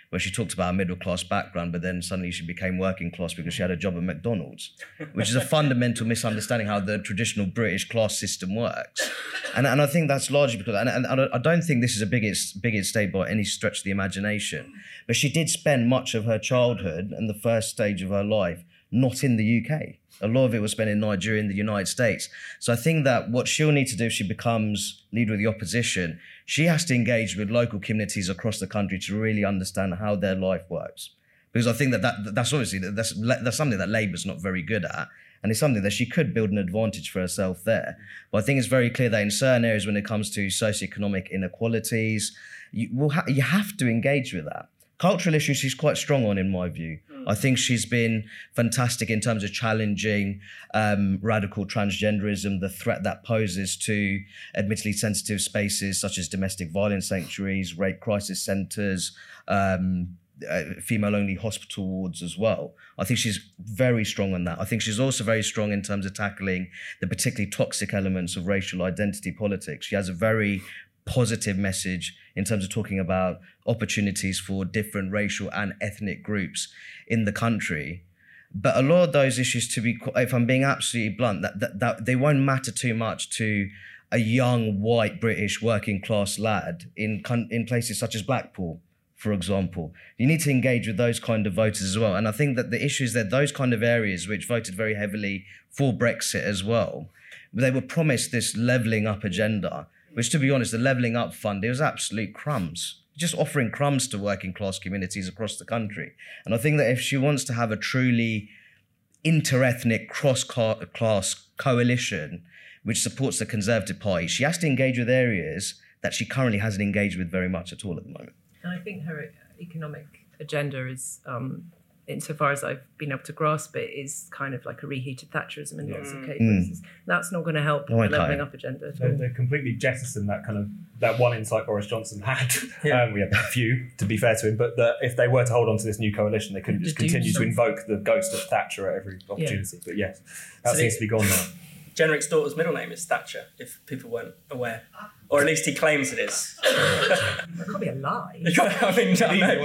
G: where she talked about a middle class background, but then suddenly she became working class because she had a job at McDonald's, which is a fundamental misunderstanding how the traditional British class system works. And, and I think that's largely because, and, and I don't think this is a biggest, biggest state by any stretch of the imagination, but she did spend much of her childhood and the first stage of her life not in the U K. A lot of it was spent in Nigeria and the United States. So I think that what she'll need to do if she becomes leader of the opposition, she has to engage with local communities across the country to really understand how their life works. Because I think that, that that's obviously, that's, that's something that Labour's not very good at. And it's something that she could build an advantage for herself there. But I think it's very clear that in certain areas when it comes to socioeconomic inequalities, you, will ha- you have to engage with that. Cultural issues she's quite strong on, in my view. I think she's been fantastic in terms of challenging um, radical transgenderism, the threat that poses to admittedly sensitive spaces such as domestic violence sanctuaries, rape crisis centres, um, uh, female-only hospital wards as well. I think she's very strong on that. I think she's also very strong in terms of tackling the particularly toxic elements of racial identity politics. She has a very positive message in terms of talking about opportunities for different racial and ethnic groups in the country. But a lot of those issues, to be, if I'm being absolutely blunt, that, that, that they won't matter too much to a young white British working class lad in in places such as Blackpool, for example. You need to engage with those kind of voters as well. And I think that the issue is that those kind of areas which voted very heavily for Brexit as well, they were promised this levelling up agenda, which, to be honest, the Levelling Up Fund, it was absolute crumbs, just offering crumbs to working class communities across the country. And I think that if she wants to have a truly inter-ethnic, cross-class coalition which supports the Conservative Party, she has to engage with areas that she currently hasn't engaged with very much at all at the moment.
E: And I think her economic agenda is, um, insofar as I've been able to grasp it, is kind of like a reheated Thatcherism in lots of cases. Mm. That's not going to help
G: no,
E: the levelling up agenda.
D: They, they completely jettisoned that kind of that one insight Boris Johnson had. Yeah. Um, we had a few, to be fair to him, but that if they were to hold on to this new coalition, they couldn't just continue to invoke the ghost of Thatcher at every opportunity. Yeah. But yes, that so seems to be gone now.
C: Jenric's daughter's middle name is Thatcher, if people weren't aware. Or at least he claims it is.
E: That can't be a lie.
C: I mean, I know.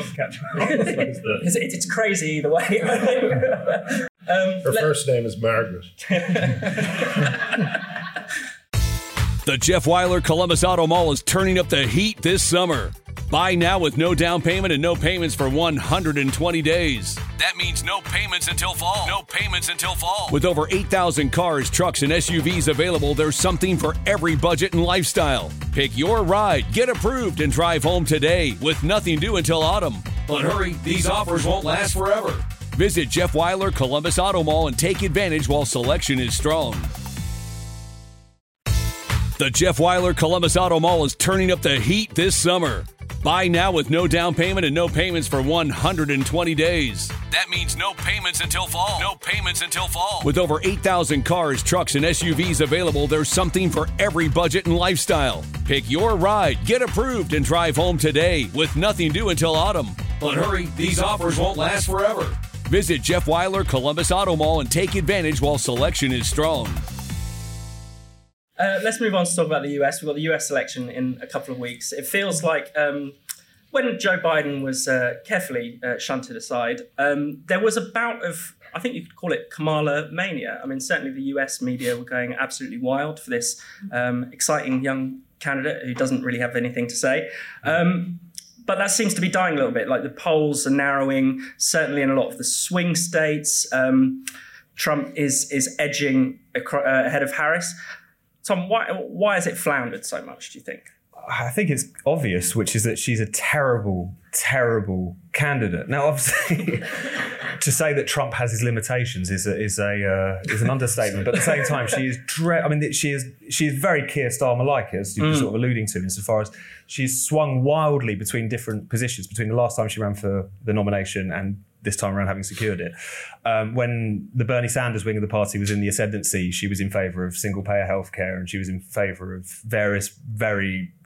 C: it's, it's crazy either way. um,
F: Her let- first name is Margaret.
A: The Jeff Wyler Columbus Auto Mall is turning up the heat this summer. Buy now with no down payment and no payments for one hundred twenty days. That means no payments until fall. No payments until fall. With over eight thousand cars, trucks, and S U Vs available, there's something for every budget and lifestyle. Pick your ride, get approved, and drive home today with nothing due until autumn. But hurry, these offers won't last forever. Visit Jeff Wyler Columbus Auto Mall and take advantage while selection is strong. The Jeff Wyler Columbus Auto Mall is turning up the heat this summer. Buy now with no down payment and no payments for one hundred twenty days. That means no payments until fall. No payments until fall. With over eight thousand cars, trucks, and S U Vs available, there's something for every budget and lifestyle. Pick your ride, get approved, and drive home today with nothing due until autumn. But hurry, these offers won't last forever. Visit Jeff Wyler Columbus Auto Mall and take advantage while selection is strong.
C: Uh, let's move on to talk about the U S. We've got the U S election in a couple of weeks. It feels like um, when Joe Biden was uh, carefully uh, shunted aside, um, there was a bout of, I think you could call it Kamala mania. I mean, certainly the U S media were going absolutely wild for this um, exciting young candidate who doesn't really have anything to say. Um, but that seems to be dying a little bit. Like the polls are narrowing, certainly in a lot of the swing states. Um, Trump is is edging acro- uh, ahead of Harris. Tom, why why has it floundered so much, do you think?
D: I think it's obvious, which is that she's a terrible, terrible candidate. Now, obviously, to say that Trump has his limitations is a, is a uh, is an understatement. But at the same time, she is. Dre- I mean, she is she is very Keir Starmer-like, as you were mm. sort of alluding to, insofar as she's swung wildly between different positions between the last time she ran for the nomination and this time around having secured it. Um, when the Bernie Sanders wing of the party was in the ascendancy, she was in favour of single-payer healthcare and she was in favour of various very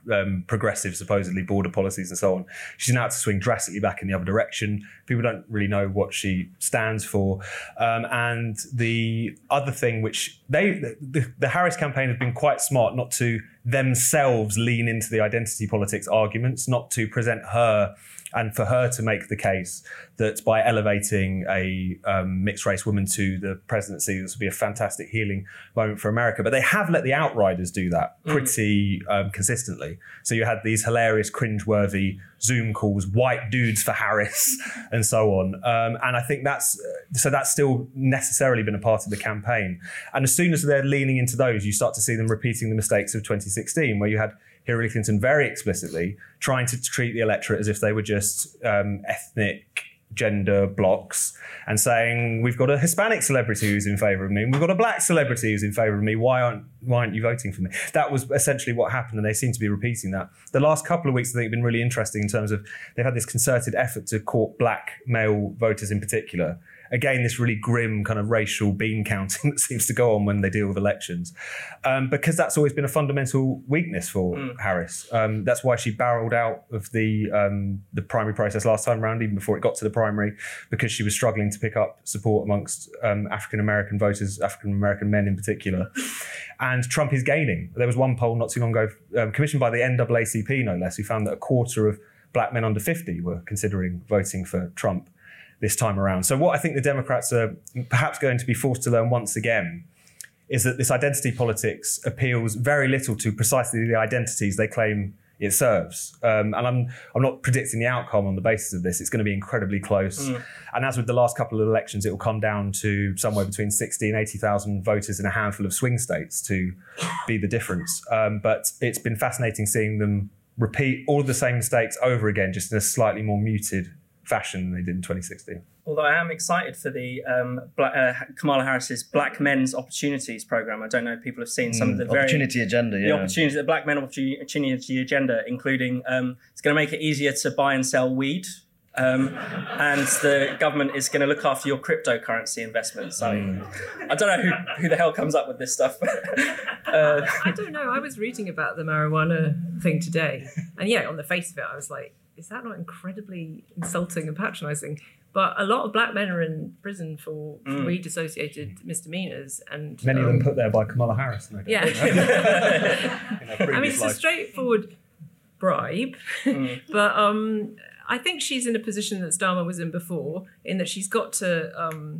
D: um, progressive, supposedly, border policies and so on. She's now had to swing drastically back in the other direction. People don't really know what she stands for. Um, and the other thing which they, the, the Harris campaign has been quite smart not to themselves lean into the identity politics arguments, not to present her and for her to make the case that by elevating a um, mixed race woman to the presidency, this would be a fantastic healing moment for America. But they have let the outriders do that pretty mm. um, consistently. So you had these hilarious, cringeworthy Zoom calls, white dudes for Harris, and so on. Um, and I think that's, so that's still necessarily been a part of the campaign. And as soon as they're leaning into those, you start to see them repeating the mistakes of twenty sixteen, where you had Hillary Clinton very explicitly trying to treat the electorate as if they were just um, ethnic gender blocks and saying, we've got a Hispanic celebrity who's in favour of me, and we've got a black celebrity who's in favour of me. Why aren't why aren't you voting for me? That was essentially what happened, and they seem to be repeating that. The last couple of weeks, I think, have been really interesting in terms of they've had this concerted effort to court black male voters in particular. Again, this really grim kind of racial bean counting that seems to go on when they deal with elections, um, because that's always been a fundamental weakness for mm. Harris. Um, that's why she barreled out of the um, the primary process last time around, even before it got to the primary, because she was struggling to pick up support amongst um, African-American voters, African-American men in particular. And Trump is gaining. There was one poll not too long ago, um, commissioned by the N double A C P, no less, who found that a quarter of black men under fifty were considering voting for Trump this time around. So what I think the Democrats are perhaps going to be forced to learn once again is that this identity politics appeals very little to precisely the identities they claim it serves. Um, and I'm I'm not predicting the outcome on the basis of this. It's going to be incredibly close. Mm. And as with the last couple of elections, it will come down to somewhere between sixty and eighty thousand voters in a handful of swing states to be the difference. Um, but it's been fascinating seeing them repeat all the same mistakes over again, just in a slightly more muted fashion than they did in twenty sixteen.
C: Although I am excited for the um, Black, uh, Kamala Harris's Black Men's Opportunities program. I don't know if people have seen some mm, of the very...
G: Opportunity agenda, yeah.
C: The opportunity, the Black Men Opportunity agenda, including um, it's going to make it easier to buy and sell weed. Um, and the government is going to look after your cryptocurrency investments. So mm. I don't know who, who the hell comes up with this stuff. uh,
E: I, I don't know. I was reading about the marijuana thing today. And yeah, on the face of it, I was like, is that not incredibly insulting and patronising? But a lot of black men are in prison for mm. weed-associated misdemeanours. And
D: many
E: um,
D: of them put there by Kamala Harris. No
E: yeah. I mean, it's life. a straightforward bribe. Mm. But um, I think she's in a position that Starmer was in before, in that she's got to um,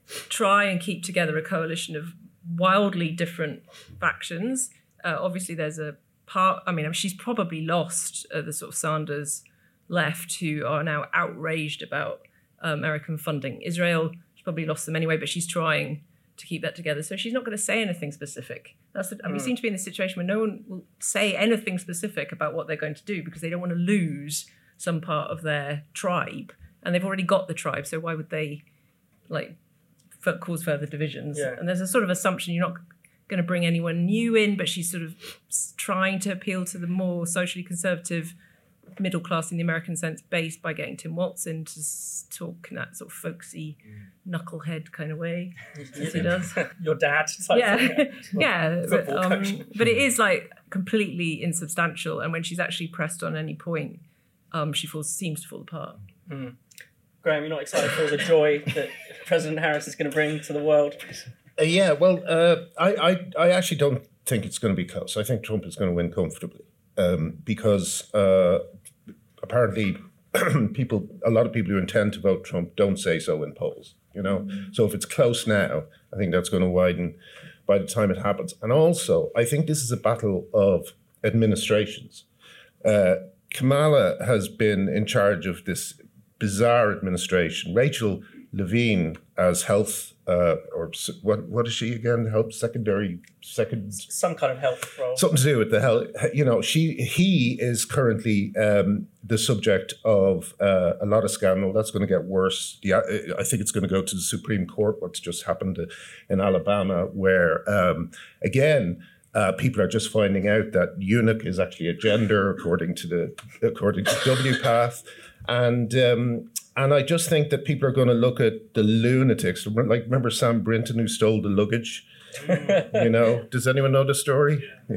E: try and keep together a coalition of wildly different factions. Uh, obviously, there's a part... I mean, she's probably lost uh, the sort of Sanders left, who are now outraged about uh, American funding Israel. She's probably lost them anyway, but she's trying to keep that together. So she's not going to say anything specific. That's the, I mean, mm. we seem to be in this situation where no one will say anything specific about what they're going to do because they don't want to lose some part of their tribe, and they've already got the tribe. So why would they like f- cause further divisions?
C: Yeah.
E: And there's a sort of assumption you're not going to bring anyone new in, but she's sort of trying to appeal to the more socially conservative middle class in the American sense base by getting Tim Walz in to s- talk in that sort of folksy knucklehead kind of way as he does.
C: Your dad.
E: Yeah, yeah. But, um, but it is like completely insubstantial, and when she's actually pressed on any point, um, she falls, seems to fall apart.
C: Mm. Graham, you're not excited for all the joy that President Harris is going to bring to the world?
F: Uh, yeah, well, uh, I, I, I actually don't think it's going to be close. I think Trump is going to win comfortably um, because uh, apparently people, a lot of people who intend to vote Trump don't say so in polls. You know, mm-hmm. So if it's close now, I think that's going to widen by the time it happens. And also, I think this is a battle of administrations. Uh, Kamala has been in charge of this bizarre administration. Rachel Levine as health, uh, or what what is she again? Health secondary, second...
C: Some kind of health role.
F: Something to do with the health. You know, she he is currently um, the subject of uh, a lot of scandal. That's going to get worse. The, I think it's going to go to the Supreme Court, what's just happened in Alabama, where, um, again... Uh, people are just finding out that eunuch is actually a gender, according to the according to W PATH, and um, and I just think that people are going to look at the lunatics. Like, remember Sam Brinton who stole the luggage? You know, does anyone know the story? Yeah.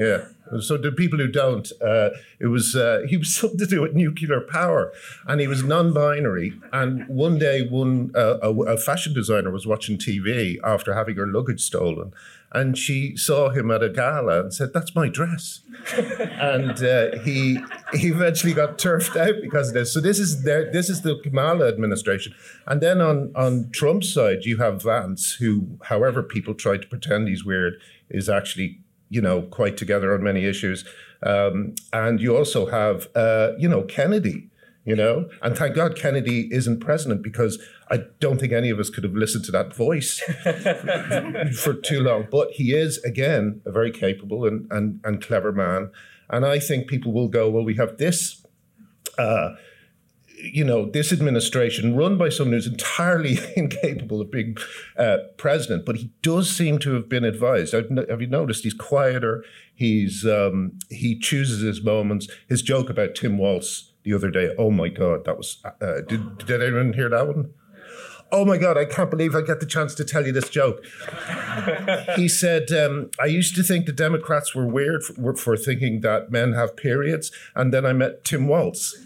F: So the people who don't, uh, it was uh, he was something to do with nuclear power, and he was non-binary. And one day, one uh, a, a fashion designer was watching T V after having her luggage stolen, and she saw him at a gala and said, "That's my dress." And uh, he he eventually got turfed out because of this. So this is their, this is the Kamala administration. And then on on Trump's side, you have Vance, who, however people try to pretend he's weird, is actually, you know, quite together on many issues. Um, and you also have, uh, you know, Kennedy, you know, and thank God Kennedy isn't president, because I don't think any of us could have listened to that voice for too long. But he is, again, a very capable and, and, and clever man. And I think people will go, well, we have this, uh, you know, this administration run by someone who's entirely incapable of being uh, president, but he does seem to have been advised. Have you noticed he's quieter? He's um, he chooses his moments. His joke about Tim Walz the other day, oh my God, that was, uh, did, did anyone hear that one? Oh my God, I can't believe I get the chance to tell you this joke. He said, um, I used to think the Democrats were weird for, for thinking that men have periods, and then I met Tim Walz.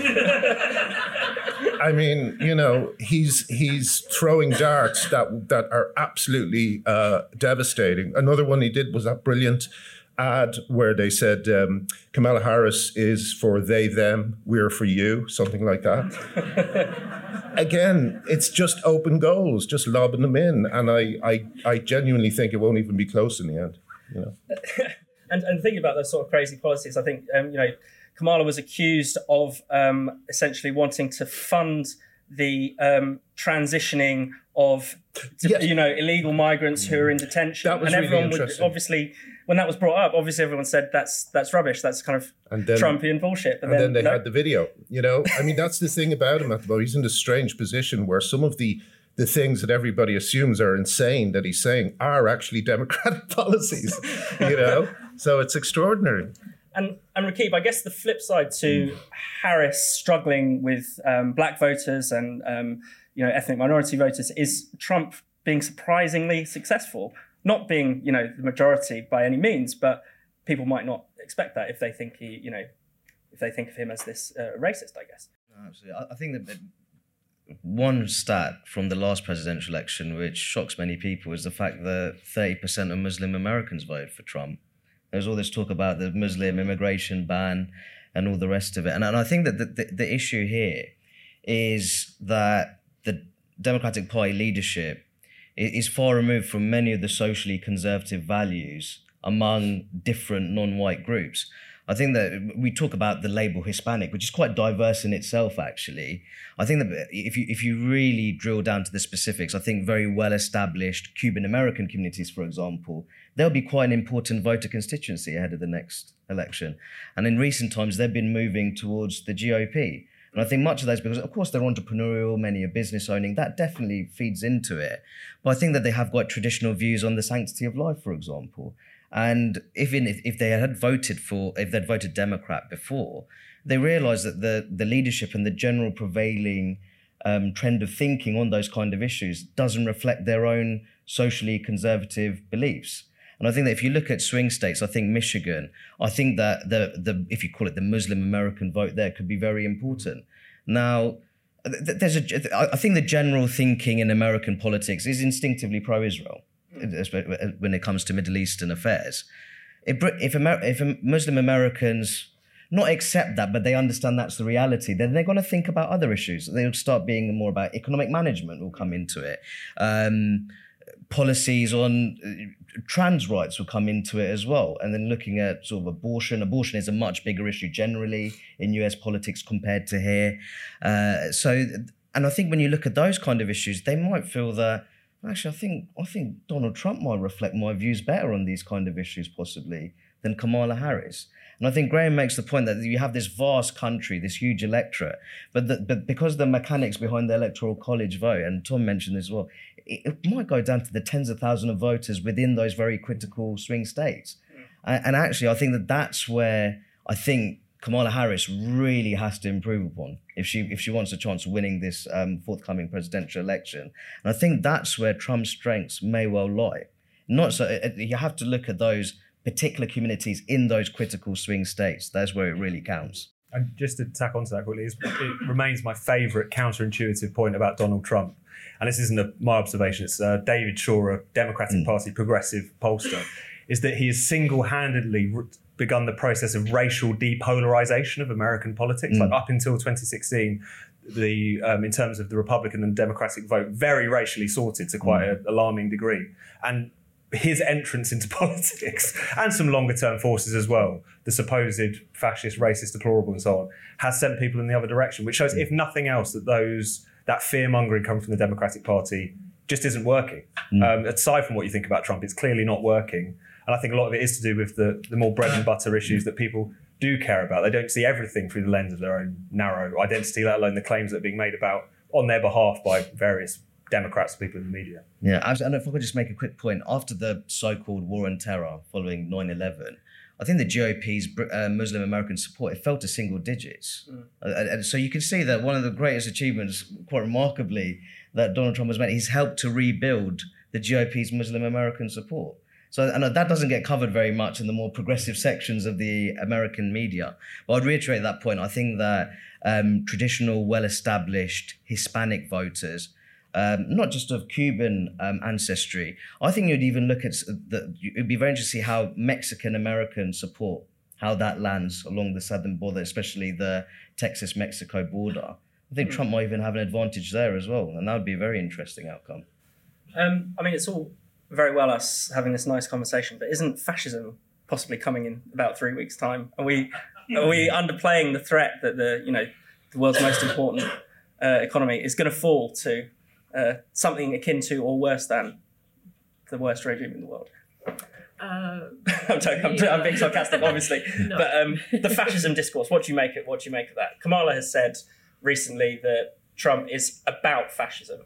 F: I mean, you know, he's he's throwing darts that that are absolutely uh, devastating. Another one he did was that brilliant ad where they said um, Kamala Harris is for they, them, we're for you, something like that. Again, it's just open goals, just lobbing them in. And I, I, I genuinely think it won't even be close in the end. You know?
C: and, and thinking about those sort of crazy policies, I think, um, you know, Kamala was accused of um, essentially wanting to fund the um, transitioning of,
F: Yeah.
C: you know, illegal migrants who are in detention.
F: That was
C: and
F: really
C: everyone would
F: interesting.
C: obviously, when that was brought up, obviously everyone said that's that's rubbish. That's kind of
F: And then-
C: Trumpian bullshit. But
F: And then they
C: no,
F: had the video, you know? I mean, that's the thing about him at the moment. He's in this strange position where some of the the things that everybody assumes are insane that he's saying are actually democratic policies, you know? So it's extraordinary.
C: And and Rakib, I guess the flip side to Harris struggling with um, black voters and um, you know ethnic minority voters is Trump being surprisingly successful. Not being you know the majority by any means, but people might not expect that if they think he you know if they think of him as this uh, racist. I guess.
G: Absolutely, I I think that one stat from the last presidential election, which shocks many people, is the fact that thirty percent of Muslim Americans voted for Trump. There's all this talk about the Muslim immigration ban and all the rest of it. And, and I think that the, the, the issue here is that the Democratic Party leadership is far removed from many of the socially conservative values among different non-white groups. I think that we talk about the label Hispanic, which is quite diverse in itself, actually. I think that if you if you really drill down to the specifics, I think very well-established Cuban-American communities, for example, they'll be quite an important voter constituency ahead of the next election. And in recent times, they've been moving towards the G O P. And I think much of that is because, of course, they're entrepreneurial, many are business owning. That definitely feeds into it. But I think that they have quite traditional views on the sanctity of life, for example. And if in, if they had voted for, if they'd voted Democrat before, they realised that the, the leadership and the general prevailing um, trend of thinking on those kind of issues doesn't reflect their own socially conservative beliefs. And I think that if you look at swing states, I think Michigan, I think that the the if you call it the Muslim American vote there could be very important. Now, there's a I think the general thinking in American politics is instinctively pro-Israel when it comes to Middle Eastern affairs. If if, Amer- if Muslim Americans not accept that, but they understand that's the reality, then they're going to think about other issues. They'll start being more about economic management will come into it. Um, policies on trans rights will come into it as well. And then looking at sort of abortion. Abortion is a much bigger issue generally in U S politics compared to here. Uh, so, and I think when you look at those kind of issues, they might feel that, actually, I think I think Donald Trump might reflect my views better on these kind of issues possibly than Kamala Harris. And I think Graham makes the point that you have this vast country, this huge electorate, but the, but because the mechanics behind the Electoral College vote, and Tom mentioned this as well, it, it might go down to the tens of thousands of voters within those very critical swing states. And, and actually, I think that that's where I think Kamala Harris really has to improve upon if she if she wants a chance of winning this um, forthcoming presidential election. And I think that's where Trump's strengths may well lie. Not so you have to look at those particular communities in those critical swing states. That's where it really counts.
D: And just to tack onto that quickly, it remains my favourite counterintuitive point about Donald Trump. And this isn't a, my observation, it's uh, David Shaw, a Democratic mm. Party progressive pollster, is that he has single-handedly re- begun the process of racial depolarization of American politics. Mm. Like up until twenty sixteen, the um, in terms of the Republican and Democratic vote, very racially sorted to quite mm. an alarming degree. And his entrance into politics, and some longer-term forces as well, the supposed fascist, racist, deplorable and so on, has sent people in the other direction, which shows, if nothing else, that those that fear-mongering coming from the Democratic Party just isn't working. Mm. Um, aside from what you think about Trump, it's clearly not working. And I think a lot of it is to do with the, the more bread and butter issues that people do care about. They don't see everything through the lens of their own narrow identity, let alone the claims that are being made about on their behalf by various Democrats, people in the media.
G: Yeah, and if I could just make a quick point. After the so-called war on terror following nine eleven, I think the G O P's uh, Muslim American support, it fell to single digits. Mm. Uh, and so you can see that one of the greatest achievements, quite remarkably, that Donald Trump has made, he's helped to rebuild the G O P's Muslim American support. So and that doesn't get covered very much in the more progressive sections of the American media. But I'd reiterate that point. I think that um, traditional, well-established Hispanic voters, Um, not just of Cuban um, ancestry. I think you'd even look at the, it'd be very interesting to see how Mexican American support, how that lands along the southern border, especially the Texas-Mexico border. I think mm. Trump might even have an advantage there as well, and that would be a very interesting outcome.
C: Um, I mean, it's all very well us having this nice conversation, but isn't fascism possibly coming in about three weeks' time? Are we are we underplaying the threat that the you know the world's most important uh, economy is going to fall to Uh, something akin to or worse than the worst regime in the world?
E: Uh,
C: I'm, joking, I'm, yeah. I'm being sarcastic, obviously. No. But um, the fascism discourse, what do you make it? What do you make of that? Kamala has said recently that Trump is about fascism.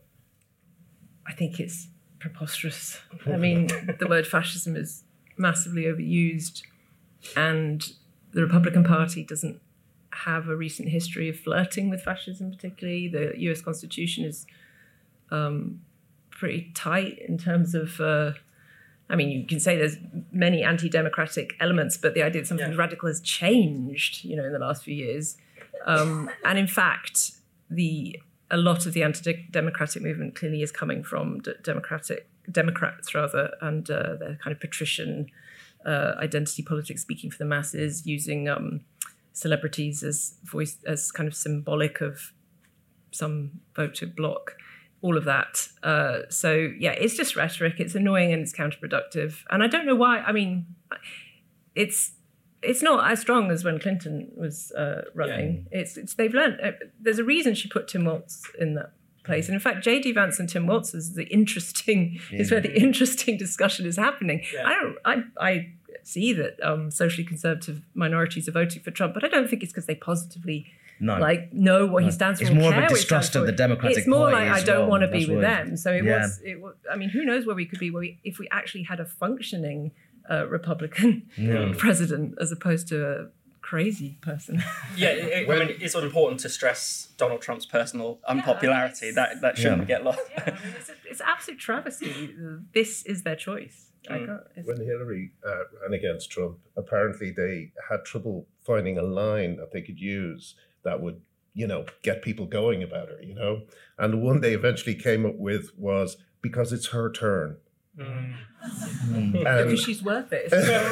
E: I think it's preposterous. I mean, the word fascism is massively overused, and the Republican Party doesn't have a recent history of flirting with fascism, particularly. The U S Constitution is Um, pretty tight in terms of, uh, I mean, you can say there's many anti-democratic elements, but the idea that something yeah. radical has changed, you know, in the last few years. Um, and in fact, the a lot of the anti-democratic movement clearly is coming from d- democratic Democrats rather, and uh, their kind of patrician uh, identity politics, speaking for the masses, using um, celebrities as voice as kind of symbolic of some voter bloc. All of that. Uh, so, yeah, it's just rhetoric. It's annoying and it's counterproductive. And I don't know why. I mean, it's it's not as strong as when Clinton was uh, running. Yeah. It's, it's they've learned. Uh, there's a reason she put Tim Walz in that place. And in fact, J D Vance and Tim Walz is the interesting, yeah. is where the interesting discussion is happening. Yeah. I don't, I, I see that um, socially conservative minorities are voting for Trump, but I don't think it's because they positively No. like know what no. he stands for.
G: It's more of a distrust of the Democratic Party.
E: It's more like I don't
G: well.
E: want to be
G: That's
E: with
G: what
E: them. So it
G: yeah.
E: was. It was. I mean, who knows where we could be where we, if we actually had a functioning uh, Republican yeah. president as opposed to a crazy person.
C: Yeah, it, I mean, it's important to stress Donald Trump's personal unpopularity. Yeah, that that shouldn't yeah. get lost.
E: Yeah, I mean, it's, a, it's absolute travesty. This is their choice. Mm. I can't,
F: when Hillary uh, ran against Trump, apparently they had trouble finding a line that they could use that would, you know, get people going about her, you know? And the one they eventually came up with was, because it's her turn.
E: Mm. Mm. Because she's worth it.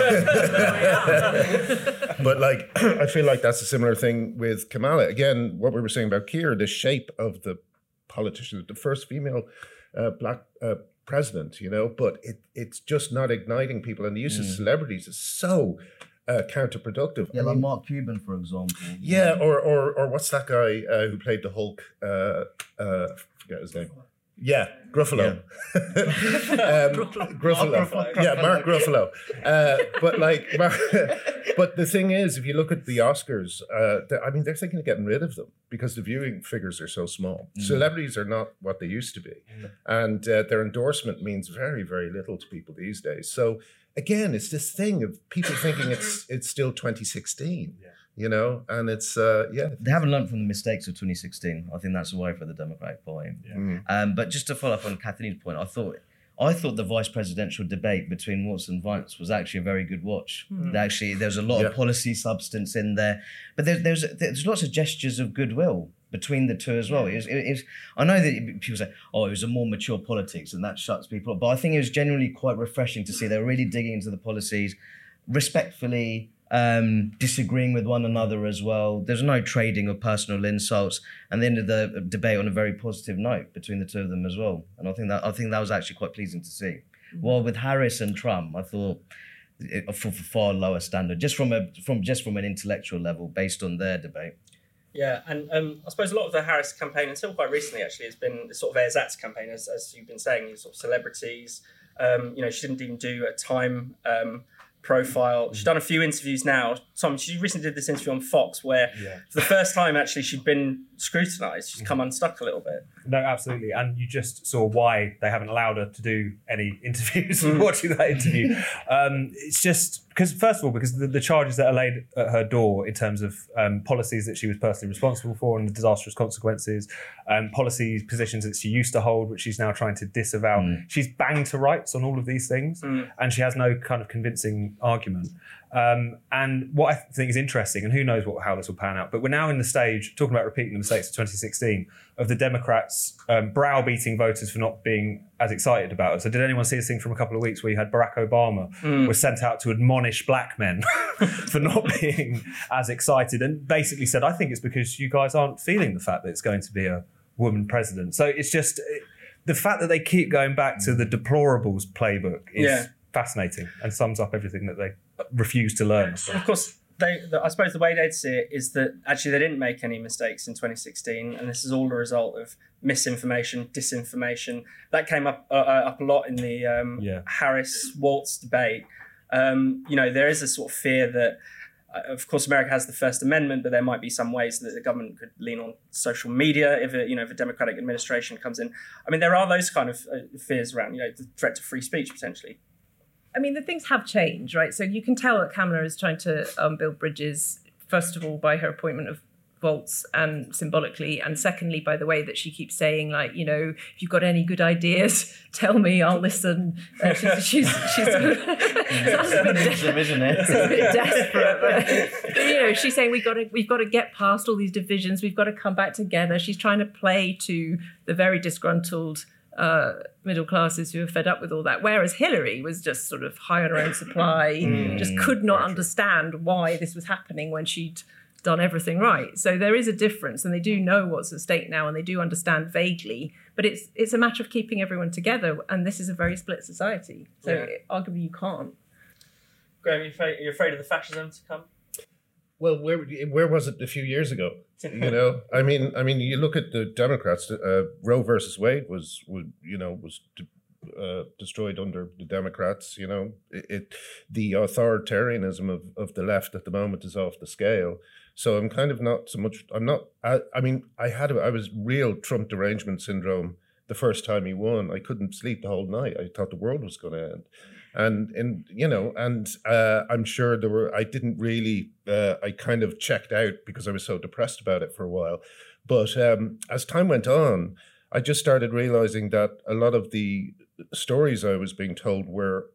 F: But like, I feel like that's a similar thing with Kamala. Again, what we were saying about Keir, the shape of the politician, the first female uh, black uh, president, you know, but it it's just not igniting people. And the use mm. of celebrities is so Uh, counterproductive.
G: Yeah, I like mean, Mark Cuban, for example.
F: Yeah, or or or what's that guy uh, who played the Hulk? Uh, uh, forget his name. Yeah, Gruffalo. Yeah. um, Gruffalo. Yeah, Mark Gruffalo. Uh, but like, but the thing is, if you look at the Oscars, uh, I mean, they're thinking of getting rid of them because the viewing figures are so small. Mm. Celebrities are not what they used to be, mm. and uh, their endorsement means very, very little to people these days. So. Again, it's this thing of people thinking it's it's still twenty sixteen, yeah. you know, and it's, uh, yeah.
G: They haven't learned from the mistakes of twenty sixteen. I think that's the way for the Democratic Party. Yeah. Mm. Um, but just to follow up on Kathleen's point, I thought I thought the vice presidential debate between Waltz and Vance was actually a very good watch. Mm. Actually, there's a lot yeah. of policy substance in there, but there, there's there's lots of gestures of goodwill between the two as well. It was, it was, I know that people say, oh, it was a more mature politics and that shuts people up, but I think it was genuinely quite refreshing to see they were really digging into the policies, respectfully um, disagreeing with one another as well. There's no trading of personal insults, and they ended the debate on a very positive note between the two of them as well. And I think that I think that was actually quite pleasing to see. Mm-hmm. Well, with Harris and Trump, I thought it, for, for far lower standard, just from a from just from an intellectual level, based on their debate.
C: Yeah, and um, I suppose a lot of the Harris campaign, until quite recently actually, has been sort of ersatz campaign, as, as you've been saying, sort of celebrities. Um, you know, she didn't even do a Time um, profile. She's done a few interviews now. Tom, she recently did this interview on Fox where yeah. for the first time actually she'd been scrutinised. She's come unstuck a little bit.
D: No, absolutely. And you just saw why they haven't allowed her to do any interviews mm. watching that interview. um, it's just because, first of all, because the, the charges that are laid at her door in terms of um, policies that she was personally responsible for and the disastrous consequences, um, policy positions that she used to hold, which she's now trying to disavow. Mm. She's banged to rights on all of these things mm. and she has no kind of convincing argument. Um, and what I think is interesting, and who knows what, how this will pan out, but we're now in the stage, talking about repeating the mistakes of twenty sixteen, of the Democrats um, browbeating voters for not being as excited about it. So did anyone see this thing from a couple of weeks where you had Barack Obama mm. was sent out to admonish black men for not being as excited, and basically said, I think it's because you guys aren't feeling the fact that it's going to be a woman president. So it's just it, the fact that they keep going back to the deplorables playbook is yeah. fascinating and sums up everything that they refuse to learn.
C: Of course, they, the, I suppose the way they'd see it is that actually they didn't make any mistakes in twenty sixteen, and this is all a result of misinformation, disinformation. That came up uh, up a lot in the um, yeah. Harris-Waltz debate. Um, you know, there is a sort of fear that, uh, of course, America has the First Amendment, but there might be some ways that the government could lean on social media if a, you know if a Democratic administration comes in. I mean, there are those kind of uh, fears around, you know, the threat to free speech potentially.
E: I mean, the things have changed, right? So you can tell that Kamala is trying to um, build bridges, first of all, by her appointment of Waltz and symbolically, and secondly, by the way that she keeps saying, like, you know, if you've got any good ideas, tell me, I'll listen. Uh, she's she's, she's sort of, sounds a bit, de- a bit desperate, but, you know, she's saying we've got to we've got to get past all these divisions, we've got to come back together. She's trying to play to the very disgruntled Uh, middle classes who are fed up with all that, whereas Hillary was just sort of high on her own supply, mm, just could not understand why this was happening when she'd done everything right. So there is a difference, and they do know what's at stake now, and they do understand vaguely, but it's it's a matter of keeping everyone together, and this is a very split society, so yeah. it, arguably you can't.
C: Graham, you're afraid, you're afraid of the fascism to come?
F: Well, where where was it a few years ago? You know, I mean, I mean, you look at the Democrats. Uh, Roe versus Wade was, was you know, was uh, destroyed under the Democrats. You know, it, it the authoritarianism of, of the left at the moment is off the scale. So I'm kind of not so much. I'm not. I, I mean, I had a, I was real Trump derangement syndrome the first time he won. I couldn't sleep the whole night. I thought the world was going to end. And, and you know, and uh, I'm sure there were, I didn't really, uh, I kind of checked out because I was so depressed about it for a while. But um, as time went on, I just started realizing that a lot of the stories I was being told were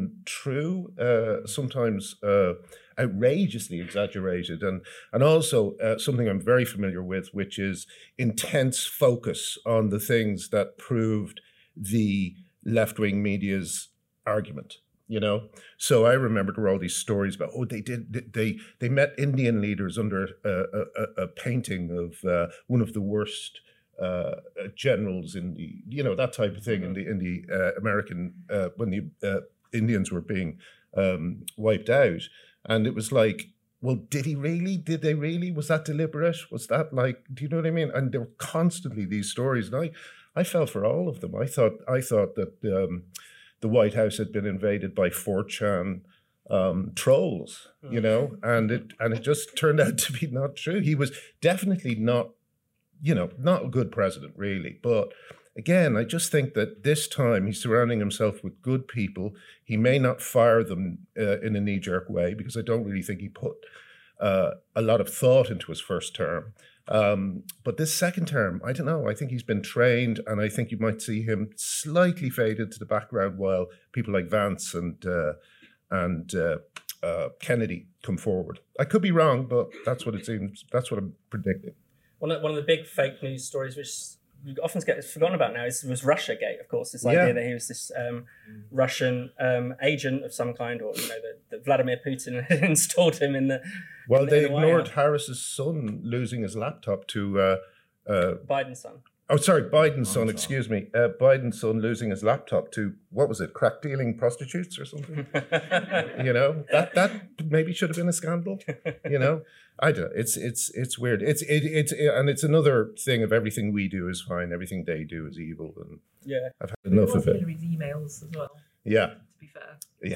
F: untrue, uh, sometimes uh, outrageously exaggerated. And, and also uh, something I'm very familiar with, which is intense focus on the things that proved the left-wing media's argument, you know. So I remember there were all these stories about, oh, they did, they they met Indian leaders under a, a, a painting of uh, one of the worst uh, generals in the, you know, that type of thing in the in the uh, American uh, when the uh, Indians were being um, wiped out, and it was like, well, did he really? Did they really? Was that deliberate? Was that like, do you know what I mean? And there were constantly these stories, and I I fell for all of them. I thought I thought that. Um, The White House had been invaded by four chan um, trolls, you know, and it and it just turned out to be not true. He was definitely not, you know, not a good president, really. But again, I just think that this time he's surrounding himself with good people. He may not fire them uh, in a knee-jerk way, because I don't really think he put uh, a lot of thought into his first term. Um, but this second term, I don't know. I think he's been trained, and I think you might see him slightly fade into the background while people like Vance and uh, and uh, uh, Kennedy come forward. I could be wrong, but that's what it seems. That's what I'm predicting.
C: One of, one of the big fake news stories, which you often get forgotten about now, is was Russiagate. Of course, this idea
F: Yeah.
C: that he was this um, Russian um, agent of some kind, or you know, that, that Vladimir Putin had installed him in the.
F: Well,
C: in the,
F: they
C: in the White
F: ignored
C: House.
F: Harris's son losing his laptop to. Uh, uh,
C: Biden's son.
F: oh, sorry, Biden's son. Excuse me, uh, Biden's son losing his laptop to what was it? Crack dealing prostitutes or something. You know, that that maybe should have been a scandal. You know, I don't know. It's it's it's weird. It's it, it's it, and it's another thing of everything we do is fine, everything they do is evil, and
C: Yeah.
F: I've had enough of it.
E: Hillary's emails as well,
F: Yeah,
E: to be fair.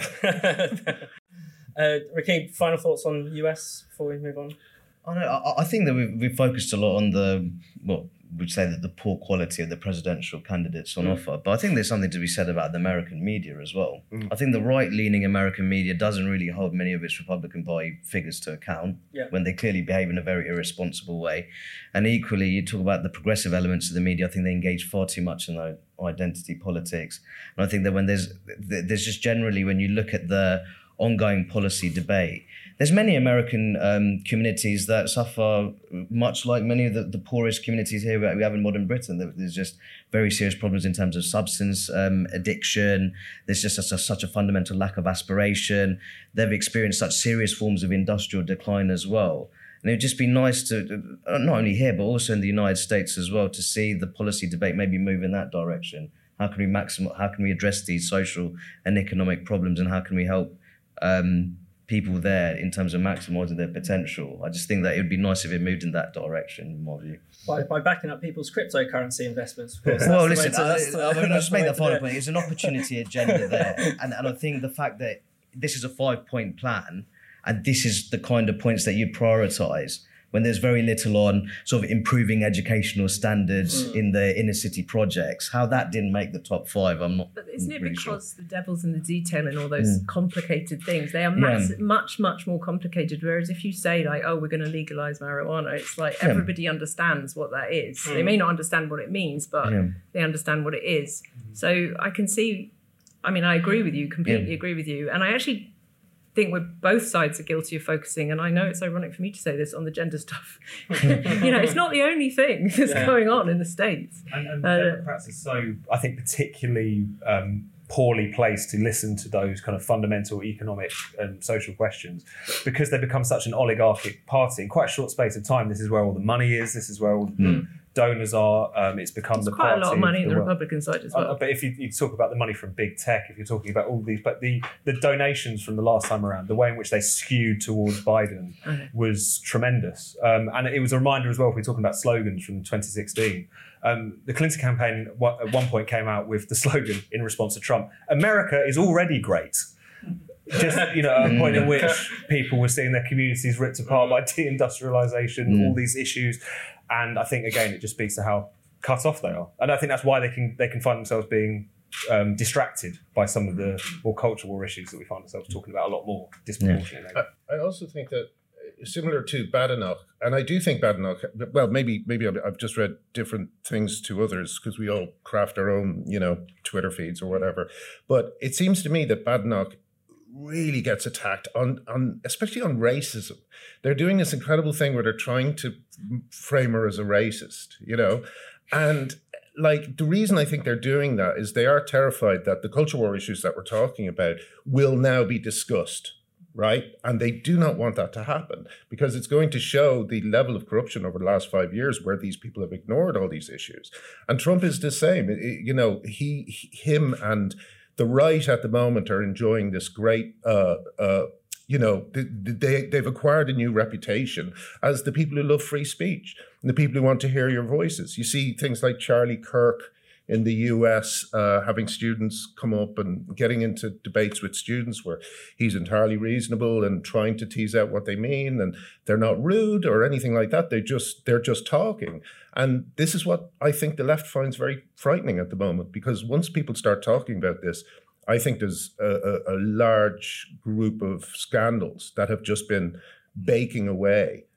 F: yeah.
C: uh, Rakib, final thoughts on U S before we move on?
G: I, know, I, I think that we've, we've focused a lot on the, well, we'd say that the poor quality of the presidential candidates on
C: Mm.
G: offer. But I think there's something to be said about the American media as well. I think the right-leaning American media doesn't really hold many of its Republican Party figures to account
C: Yeah.
G: when they clearly behave in a very irresponsible way. And equally, you talk about the progressive elements of the media. I think they engage far too much in their identity politics. And I think that when there's there's just generally, when you look at the ongoing policy debate, there's many American um, communities that suffer much like many of the, the poorest communities here that we have in modern Britain. There- There's just very serious problems in terms of substance um, addiction. There's just a, such a fundamental lack of aspiration. They've experienced such serious forms of industrial decline as well. And it would just be nice to, uh, not only here, but also in the United States as well, to see the policy debate maybe move in that direction. How can we maximize, how can we address these social and economic problems, and how can we help um, people there in terms of maximising their potential? I just think that it would be nice if it moved in that direction, in my view.
C: By, by backing up people's cryptocurrency investments, of course. That's
G: Well,
C: the way
G: listen,
C: to-
G: I,
C: that's the-
G: I, will
C: that's
G: just
C: the
G: make
C: way
G: that
C: to
G: final
C: do it.
G: point. It's an opportunity agenda there. And, and I think the fact that this is a five-point plan, and this is the kind of points that you prioritise, when there's very little on sort of improving educational standards
C: Mm.
G: in the inner city projects, how that didn't make the top five, I'm not
E: But isn't it
G: really sure.
E: because the devil's in the detail and all those complicated things? They are mass-
G: Yeah.
E: much, much more complicated. Whereas if you say like, oh, we're going to legalise marijuana, it's like
G: Yeah.
E: everybody understands what that is. They may not understand what it means, but
G: Yeah.
E: they understand what it is. So I can see, I mean, I agree with you, completely
G: Yeah.
E: agree with you. And I actually think we're both sides are guilty of focusing, and I know it's ironic for me to say this, on the gender stuff. You know, it's not the only thing that's
C: Yeah.
E: going on in the States.
D: And, and
E: Uh,
D: Democrats are so, I think, particularly um, poorly placed to listen to those kind of fundamental economic and social questions, because they become such an oligarchic party. In quite a short space of time, this is where all the money is, this is where all the donors are. Um, it's become
E: There's
D: the
E: quite
D: party
E: a lot of money in
D: the
E: the
D: world.
E: Republican side as
D: Uh,
E: well.
D: but if you, you talk about the money from big tech, if you're talking about all these, but the, the donations from the last time around, the way in which they skewed towards Biden
E: Okay.
D: was tremendous. Um, and it was a reminder as well, if we're talking about slogans from twenty sixteen. Um, the Clinton campaign wa- at one point came out with the slogan in response to Trump, America is already great. Just, you know, a point in which people were seeing their communities ripped apart by deindustrialization, all these issues. And I think, again, it just speaks to how cut off they are. And I think that's why they can they can find themselves being um, distracted by some of the more cultural issues that we find ourselves talking about a lot more disproportionately.
F: I, I also think that uh, similar to Badenoch, and I do think Badenoch, well, maybe maybe I've I've just read different things to others because we all craft our own, you know, Twitter feeds or whatever. But it seems to me that Badenoch really gets attacked on, on especially on racism. They're doing this incredible thing where they're trying to frame her as a racist, you know, and like the reason I think they're doing that is they are terrified that the culture war issues that we're talking about will now be discussed, right? And they do not want that to happen because it's going to show the level of corruption over the last five years where these people have ignored all these issues. And Trump is the same. It- it- you know, he, he- him and the right at the moment are enjoying this great, uh, uh, you know, they, they've acquired a new reputation as the people who love free speech and the people who want to hear your voices. You see things like Charlie Kirk in the U S uh, having students come up and getting into debates with students where he's entirely reasonable and trying to tease out what they mean, and they're not rude or anything like that. They just they're just talking. And this is what I think the left finds very frightening at the moment, because once people start talking about this, I think there's a, a, a large group of scandals that have just been baking away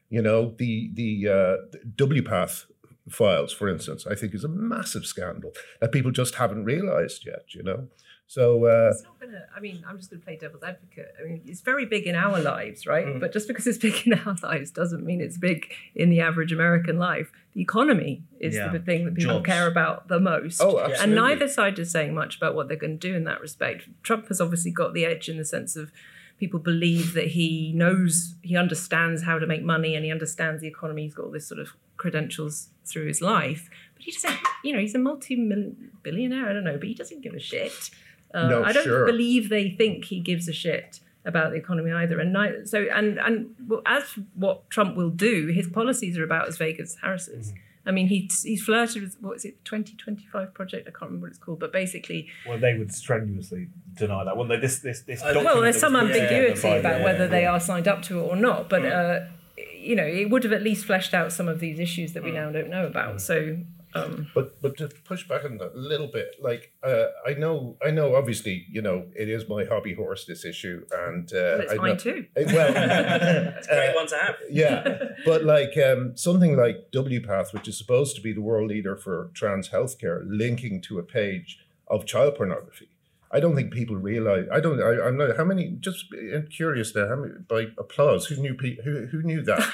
F: You know, the the, uh, the W PATH files, for instance, I think is a massive scandal that people just haven't realised yet. You know, so uh,
E: it's not gonna. I mean, I'm just going to play devil's advocate. I mean, it's very big in our lives, right?
C: Mm.
E: But just because it's big in our lives doesn't mean it's big in the average American life. The economy is
G: Yeah.
E: the thing that people
G: Jobs.
E: care about the most.
F: Oh, absolutely.
E: And neither side is saying much about what they're going to do in that respect. Trump has obviously got the edge in the sense of people believe that he knows, he understands how to make money and he understands the economy. He's got all this sort of credentials through his life. But he doesn't, you know, he's a multi-billionaire, I don't know, but he doesn't give a shit. Uh,
F: No,
E: I don't
F: sure.
E: believe they think he gives a shit about the economy either. And neither, so, and, and well, as for what Trump will do, his policies are about as vague as Harris's.
D: Mm-hmm.
E: I mean, he, he's flirted with, what is it, twenty twenty-five project? I can't remember what it's called, but basically,
D: Well, they would strenuously deny that. Well, they, this this this.
C: Uh,
E: well,
D: document
E: there's
D: that
E: some
D: was put together
E: ambiguity
D: by
E: about
D: the-
E: whether they
D: yeah.
E: are signed up to it or not, but uh, you know, it would have at least fleshed out some of these issues that we now don't know about. So, um,
F: But but to push back on that a little bit, like uh, I know I know obviously you know it is my hobby horse, this issue, and uh,
E: well, it's
F: I
E: mine
F: know,
E: too.
F: Uh, well,
C: It's a great one to have.
F: yeah, but like um, something like W PATH, which is supposed to be the world leader for trans healthcare, linking to a page of child pornography. I don't think people realize. I don't. I, I'm not. How many? Just curious there. How many? By applause. Who knew? Pe- who who knew that?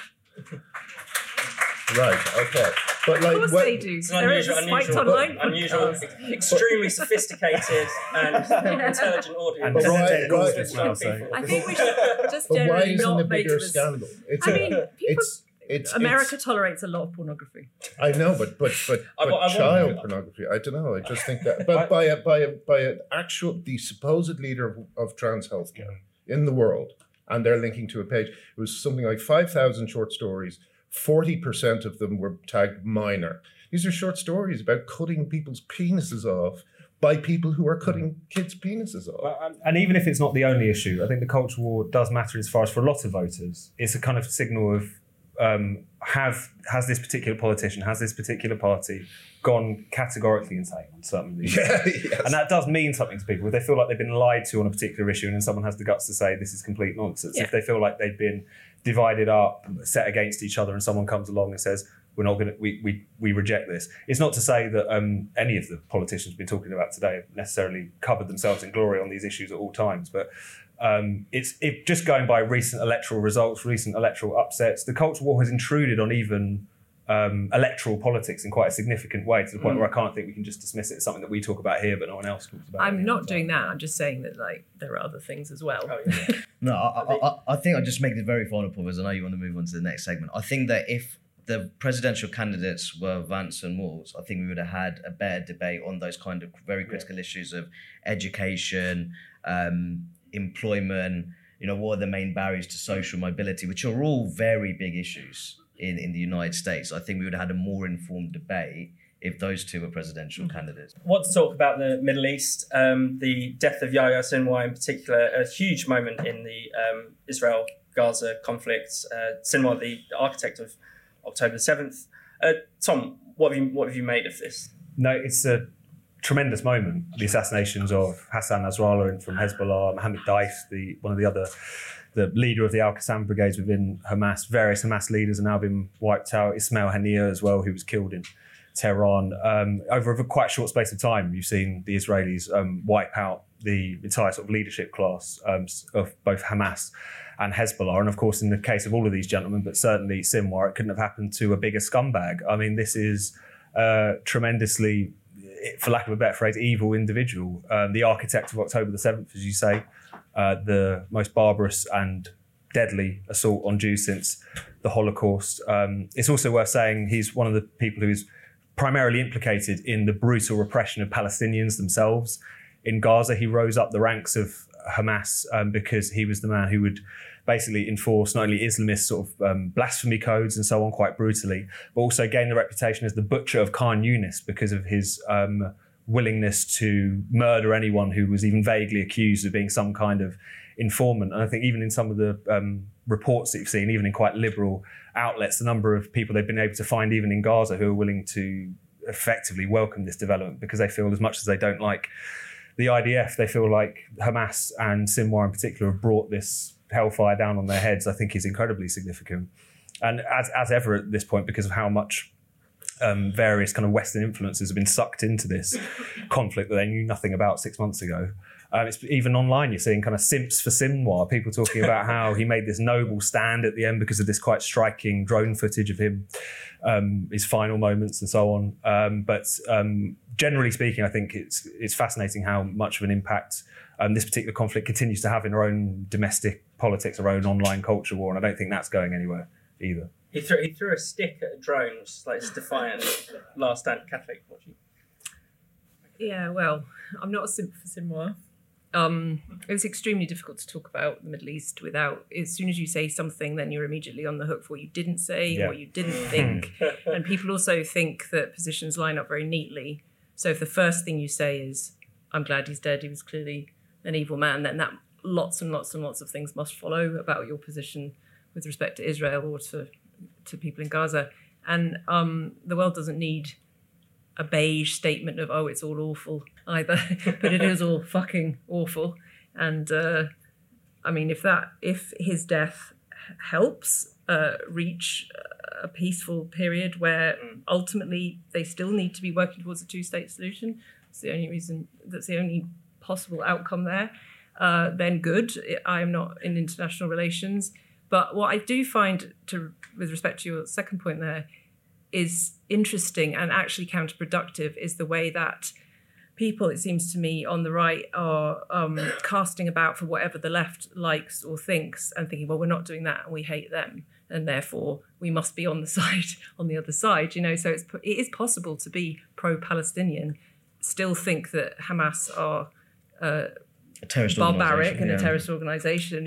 F: Right. Okay. But like,
E: Of course
F: what-
E: they do.
C: It's
E: There
C: an
E: is
C: unusual,
E: a Spiked
C: unusual,
E: Online
C: unusual,
E: podcast.
C: extremely sophisticated and intelligent audience.
D: And
F: But why-
D: President
F: why-
D: Gorgeous as well, so-
E: I think we should just
F: But why
E: generally
F: isn't
E: not
F: a
E: make
F: bigger
E: it as-
F: scandal? It's
E: I
F: a,
E: mean, people,
F: it's it's
E: America
F: It's,
E: tolerates a lot of pornography.
F: I know, but but but,
C: I
F: but
C: wa- I
F: child
C: wonder-
F: pornography. I don't know. I just think that, but by a by a by an actual the supposed leader of, of trans healthcare in the world, and they're linking to a page. It was something like five thousand short stories. Forty percent of them were tagged minor. These are short stories about cutting people's penises off by people who are cutting kids' penises off.
D: Well, and- And even if it's not the only issue, I think the culture war does matter as far as for a lot of voters. It's a kind of signal of um, have has this particular politician, has this particular party gone categorically insane on certain issues.
F: Yeah, yes.
D: And that does mean something to people. If they feel like they've been lied to on a particular issue and then someone has the guts to say this is complete nonsense.
E: Yeah.
D: If they feel like they've been divided up, set against each other, and someone comes along and says, we're not going to, we, we, we reject this. It's not to say that um, any of the politicians we've been talking about today have necessarily covered themselves in glory on these issues at all times, but um, it's it, just going by recent electoral results, recent electoral upsets, the culture war has intruded on even um, electoral politics in quite a significant way, to the point
C: Mm.
D: where I can't think we can just dismiss it as something that we talk about here, but no one else talks about.
E: I'm
D: it.
E: not doing that. I'm just saying that like there are other things as well.
C: Oh, yeah.
G: No, I, I, I- I think I'll just make the very final point, because I know you want to move on to the next segment. I think that if the presidential candidates were Vance and Walz, I think we would have had a better debate on those kind of very critical issues of education, um, employment, you know, what are the main barriers to social mobility, which are all very big issues in, in the United States. I think we would have had a more informed debate if those two were presidential candidates.
C: Want to talk about the Middle East, um, the death of Yahya Sinwar in particular, a huge moment in the um, Israel-Gaza conflict. Uh, Sinwar, the architect of October the seventh. Uh, Tom, what have you what have you made of this?
D: No, it's a tremendous moment. The assassinations of Hassan Nasrallah from Hezbollah, Mohammed Daif, the one of the other, the leader of the Al Qassam brigades within Hamas. Various Hamas leaders have now been wiped out. Ismail Haniyeh as well, who was killed in Tehran. Um, over a quite short space of time, you've seen the Israelis um, wipe out the entire sort of leadership class um, of both Hamas and Hezbollah. And of course, in the case of all of these gentlemen, but certainly Sinwar, it couldn't have happened to a bigger scumbag. I mean, this is uh, tremendously, for lack of a better phrase, evil individual. Um, the architect of October the seventh, as you say, uh, the most barbarous and deadly assault on Jews since the Holocaust. Um, it's also worth saying he's one of the people who's primarily implicated in the brutal repression of Palestinians themselves. In Gaza, he rose up the ranks of Hamas um, because he was the man who would basically enforce not only Islamist sort of um, blasphemy codes and so on quite brutally, but also gain the reputation as the butcher of Khan Yunis because of his um, willingness to murder anyone who was even vaguely accused of being some kind of informant. And I think even in some of the um, reports that you've seen, even in quite liberal outlets, the number of people they've been able to find even in Gaza who are willing to effectively welcome this development because they feel, as much as they don't like the I D F, they feel like Hamas and Sinwar in particular have brought this hellfire down on their heads, I think is incredibly significant. And as as ever at this point, because of how much um, various kind of Western influences have been sucked into this conflict that they knew nothing about six months ago. Um, it's even online, you're seeing kind of simps for Sinwar, people talking about how he made this noble stand at the end because of this quite striking drone footage of him, um, his final moments and so on. Um, but um, generally speaking, I think it's it's fascinating how much of an impact um, this particular conflict continues to have in our own domestic politics, our own online culture war, and I don't think that's going anywhere either.
C: He threw, he threw a stick at a drone, which is like it's defiant. Last Stand Catholic. What do you...
E: Yeah, well, I'm not a simp for Sinwar. Um, it was extremely difficult to talk about the Middle East without, as soon as you say something, then you're immediately on the hook for what you didn't say,
D: Yeah.
E: what you didn't think. And people also think that positions line up very neatly. So if the first thing you say is, I'm glad he's dead, he was clearly an evil man, then that lots and lots and lots of things must follow about your position with respect to Israel or to, to people in Gaza. And um, the world doesn't need a beige statement of, oh, it's all awful either, but it is all fucking awful. And uh, I mean, if that, if his death helps uh, reach a peaceful period where ultimately they still need to be working towards a two-state solution, it's the only reason, that's the only possible outcome there, uh, then good. I am not in international relations. But what I do find, to with respect to your second point there, is interesting and actually counterproductive is the way that people, it seems to me, on the right are um, casting about for whatever the left likes or thinks and thinking, well, we're not doing that and we hate them and therefore we must be on the side, on the other side, you know. So it's, it is possible to be pro-Palestinian, still think that Hamas are uh,
G: A terrorist
E: barbaric
G: organisation,
E: and
G: yeah.
E: a terrorist organisation,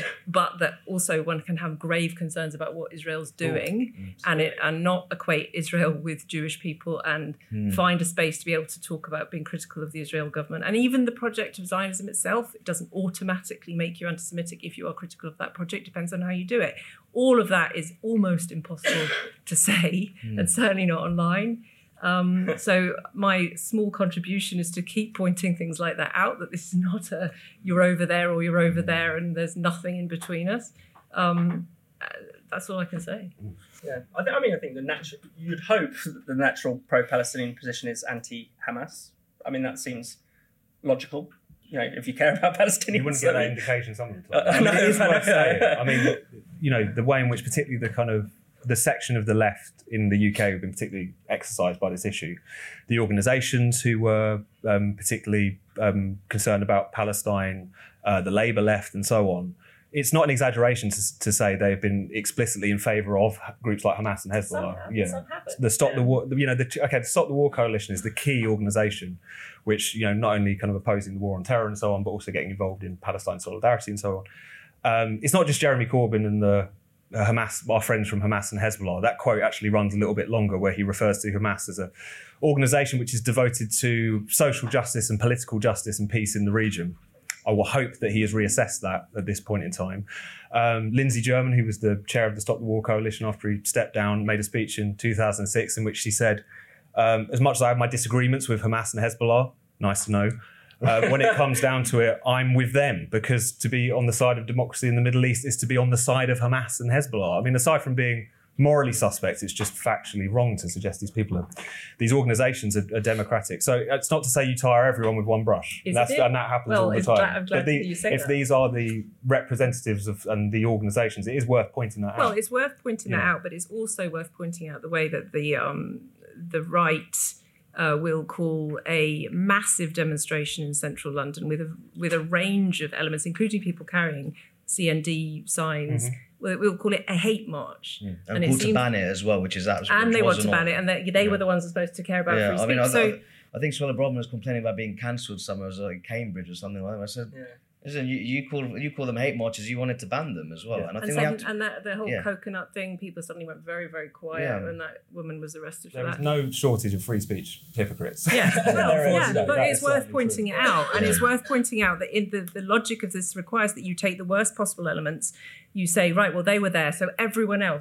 E: but that also one can have grave concerns about what Israel's doing and it and not equate Israel with Jewish people and
G: Hmm.
E: find a space to be able to talk about being critical of the Israel government. And even the project of Zionism itself, it doesn't automatically make you anti-Semitic if you are critical of that project, depends on how you do it. All of that is almost impossible to say,
G: Hmm.
E: and certainly not online. Um, so my small contribution is to keep pointing things like that out, that this is not a you're over there or you're over there and there's nothing in between us. Um, uh, that's all I can say.
C: Yeah, I, th- I mean, I think the natural, you'd hope that the natural pro-Palestinian position is anti-Hamas. I mean, that seems logical. You know, if you care about Palestinians,
D: You wouldn't get that indication some of the time.
C: Uh,
D: I mean,
C: no,
D: it is
C: no,
D: worth
C: no.
D: saying. I mean, you know, the way in which particularly the kind of the section of the left in the U K who've been particularly exercised by this issue, the organisations who were um, particularly um, concerned about Palestine, uh, the Labour left and so on, it's not an exaggeration to, to say they've been explicitly in favour of groups like Hamas and Hezbollah.
E: Some have,
D: yeah,
E: some haven't.
D: the Stop the
C: Yeah.
D: War, you know, the okay, the Stop the War Coalition is the key organisation, which, you know, not only kind of opposing the war on terror and so on, but also getting involved in Palestine solidarity and so on. Um, it's not just Jeremy Corbyn and the uh, Hamas, our friends from Hamas and Hezbollah. That quote actually runs a little bit longer, where he refers to Hamas as an organisation which is devoted to social justice and political justice and peace in the region. I will hope that he has reassessed that at this point in time. Um, Lindsay German, who was the chair of the Stop the War Coalition after he stepped down, made a speech in two thousand six in which she said, um, as much as I have my disagreements with Hamas and Hezbollah, nice to know, uh, when it comes down to it, I'm with them, because to be on the side of democracy in the Middle East is to be on the side of Hamas and Hezbollah. I mean, aside from being morally suspect, it's just factually wrong to suggest these people are, these organisations are, are democratic. So it's not to say you tire everyone with one brush.
E: Is
D: That's,
E: it?
D: and that happens
E: Well,
D: all the
E: it's
D: time.
E: glad- I'm glad
D: But the-
E: that you say
D: if
E: that.
D: these are the representatives of and the organisations, it is worth pointing that
E: Well,
D: out.
E: it's worth pointing that
D: Yeah.
E: out, but it's also worth pointing out the way that the um, the right uh, will call a massive demonstration in central London with a with a range of elements, including people carrying C N D signs. We'll, we'll call it a hate march,
G: And, called to ban it as well, which is absolutely.
E: and they
G: which
E: want
G: was
E: to
G: not-
E: ban it, and they, they were the ones who are supposed to care about
G: Yeah,
E: free
G: I
E: speech.
G: mean, I,
E: so
G: I, I think Suella Brodman was complaining about being cancelled somewhere, it was like Cambridge or something like that. I said,
C: Yeah.
G: listen, you, you call you call them hate marches, you wanted to ban them as well.
D: Yeah.
G: And I
E: and,
G: think we have
E: second,
G: to.
E: and that the whole
G: yeah.
E: coconut thing, people suddenly went very, very quiet,
G: Yeah.
E: and that woman was arrested for
D: There is
E: that.
D: no shortage of free speech hypocrites.
E: Yeah,
D: There
E: well,
D: is,
E: yeah,
D: no,
E: but
D: that
E: it's
D: is
E: worth
D: certainly
E: pointing
D: true.
E: it out, and it's worth pointing out that in the, the logic of this requires that you take the worst possible elements. You say, right, well, they were there, so everyone else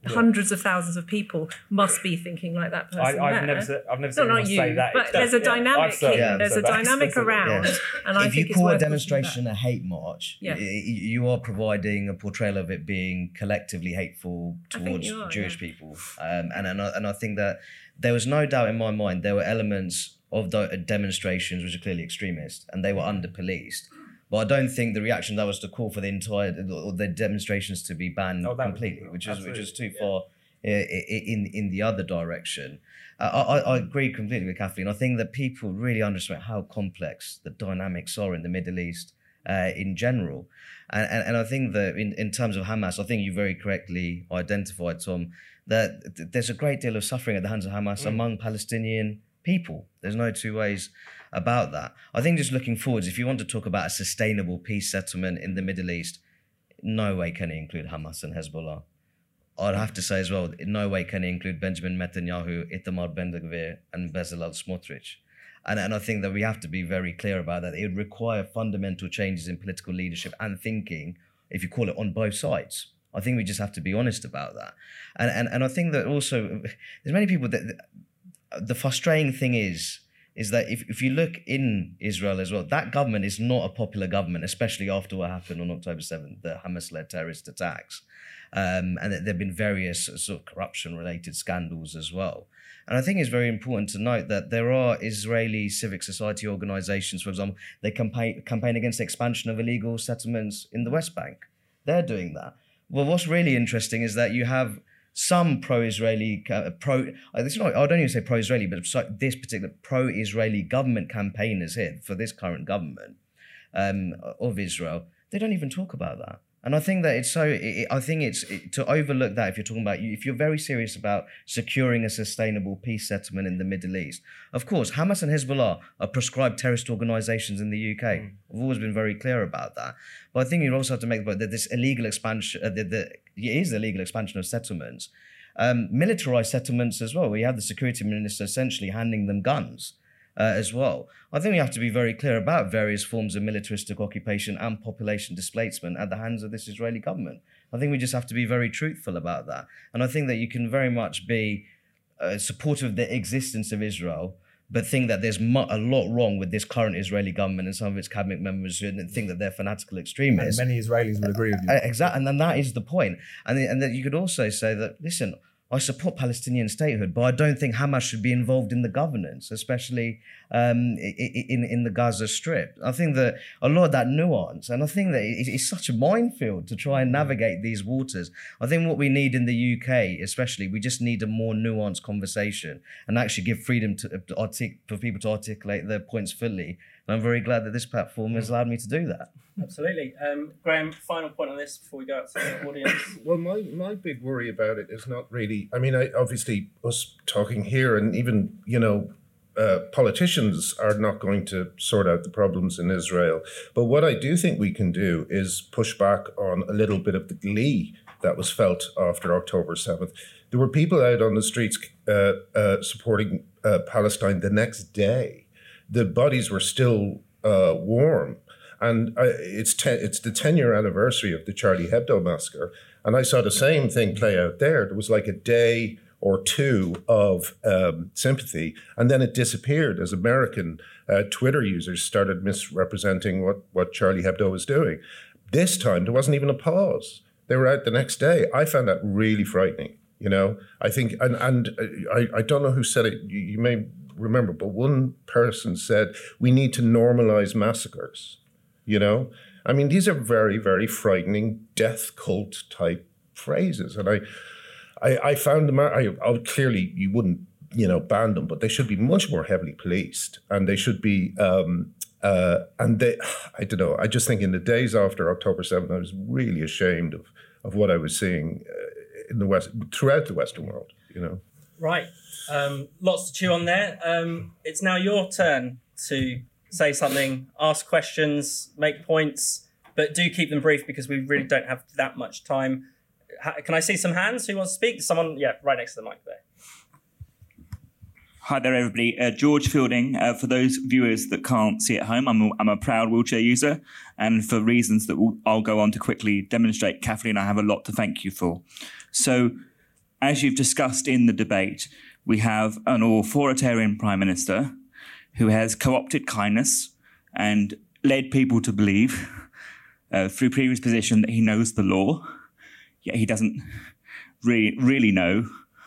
E: hundreds of thousands of people must be thinking like that person.
D: I, I've
E: there.
D: never, said, I've never
E: No,
D: seen
E: not
D: anyone
E: you,
D: say that.
E: but
D: It's
E: there's a
D: definitely-
E: dynamic
D: I've certainly
E: here.
D: never
E: There's
D: said
E: a
D: that.
E: dynamic
D: Specifically.
E: around,
G: Yeah.
E: and I
G: if
E: think
G: you
E: it's
G: call
E: worth
G: a
E: pushing
G: demonstration
E: back.
G: a hate march,
E: Yeah.
G: y- y- you are providing a portrayal of it being collectively hateful
E: I think
G: towards
E: you are,
G: Jewish
E: yeah.
G: people. Um, and, and, I, and I think that there was no doubt in my mind there were elements of the demonstrations which are clearly extremist, and they were under-policed. But I don't think the reaction that was to call for the entire or the demonstrations to be banned
D: Oh, that was-
G: completely, which is which is too
D: absolutely,
G: far i- i- in in the other direction. Uh, I, I agree completely with Kathleen. I think that people really underestimate how complex the dynamics are in the Middle East uh, in general. And, and, and I think that in, in terms of Hamas, I think you very correctly identified, Tom, that th- there's a great deal of suffering at the hands of Hamas
D: Mm.
G: among Palestinian people. There's no two ways about that. I think just looking forwards, if you want to talk about a sustainable peace settlement in the Middle East, no way can it include Hamas and Hezbollah. I'd have to say as well, in no way can it include Benjamin Netanyahu, Itamar Ben-Gvir, and Bezalel Smotrich. And, and I think that we have to be very clear about that. It would require fundamental changes in political leadership and thinking, if you call it, on both sides. I think we just have to be honest about that. And and, and I think that also, there's many people that, the frustrating thing is, is that if, if you look in Israel as well, that government is not a popular government, especially after what happened on October seventh, the Hamas-led terrorist attacks. Um, and there have been various sort of corruption-related scandals as well. And I think it's very important to note that there are Israeli civic society organizations, for example, they campaign, campaign against the expansion of illegal settlements in the West Bank. They're doing that. Well, what's really interesting is that you have some pro-Israeli, uh, pro, uh, this is not, I don't even say pro-Israeli, but so this particular pro-Israeli government campaigners here for this current government um, of Israel, they don't even talk about that. And I think that it's so, it, I think it's it, to overlook that if you're talking about, if you're very serious about securing a sustainable peace settlement in the Middle East. Of course, Hamas and Hezbollah are proscribed terrorist organizations in the U K. Mm. I've always been very clear about that. But I think you also have to make the point that this illegal expansion, uh, the, the, it is the illegal expansion of settlements, um, militarized settlements as well, where you have the security minister essentially handing them guns. Uh, as well. I think we have to be very clear about various forms of militaristic occupation and population displacement at the hands of this Israeli government. I think we just have to be very truthful about that. And I think that you can very much be uh, supportive of the existence of Israel, but think that there's mu- a lot wrong with this current Israeli government and some of its cabinet members who think that they're fanatical extremists.
D: And many Israelis would agree with you.
G: Uh, exactly, and then that is the point. And, and that you could also say that, listen, I support Palestinian statehood, but I don't think Hamas should be involved in the governance, especially um, in, in the Gaza Strip. I think that a lot of that nuance, and I think that it's such a minefield to try and navigate these waters. I think what we need in the U K, especially, we just need a more nuanced conversation and actually give freedom to, to artic- for people to articulate their points fully. And I'm very glad that this platform has allowed me to do that.
C: Absolutely. Um, Graham, final point on this before we go out to the audience.
F: Well, my, my big worry about it is not really, I mean, I, obviously us talking here and even, you know, uh, politicians are not going to sort out the problems in Israel. But what I do think we can do is push back on a little bit of the glee that was felt after October seventh. There were people out on the streets uh, uh, supporting uh, Palestine the next day. The bodies were still uh, warm. And I, it's ten, it's the ten-year anniversary of the Charlie Hebdo massacre. And I saw the same thing play out there. There was like a day or two of um, sympathy, and then it disappeared as American uh, Twitter users started misrepresenting what, what Charlie Hebdo was doing. This time, there wasn't even a pause. They were out the next day. I found that really frightening, you know. I think, and, and I, I don't know who said it, you, you may remember, but one person said, we need to normalize massacres. You know, I mean, these are very, very frightening death cult type phrases. And I, I, I found them, I, I clearly you wouldn't, you know, ban them, but they should be much more heavily policed, and they should be, um, uh, and they, I don't know, I just think in the days after October seventh, I was really ashamed of, of what I was seeing uh, in the West, throughout the Western world, you know.
C: Right. Um, lots to chew on there. Um, it's now your turn to say something, ask questions, make points, but do keep them brief because we really don't have that much time. Ha- can I see some hands? Who wants to speak? Someone, yeah, right next to the mic there.
H: Hi there, everybody. Uh, George Fielding. Uh, for those viewers that can't see at home, I'm a, I'm a proud wheelchair user, and for reasons that we'll, I'll go on to quickly demonstrate, Kathleen, I have a lot to thank you for. So as you've discussed in the debate, we have an authoritarian prime minister who has co-opted kindness and led people to believe uh, through previous position that he knows the law, yet he doesn't really, really know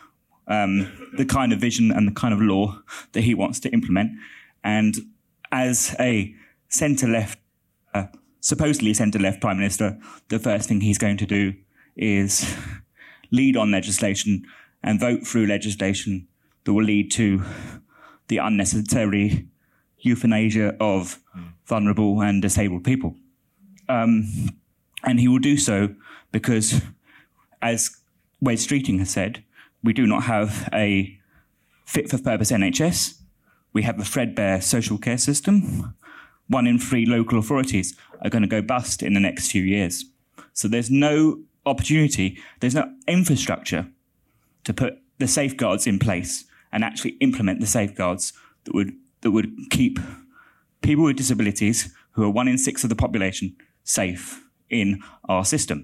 H: um, the kind of vision and the kind of law that he wants to implement. And as a centre-left, uh, supposedly centre-left prime minister, the first thing he's going to do is lead on legislation and vote through legislation that will lead to the unnecessary euthanasia of vulnerable and disabled people. Um, and he will do so because, as Wade Streeting has said, we do not have a fit-for-purpose N H S. We have a threadbare social care system. One in three local authorities are going to go bust in the next few years. So there's no opportunity, there's no infrastructure to put the safeguards in place and actually implement the safeguards that would that would keep people with disabilities, who are one in six of the population, safe in our system.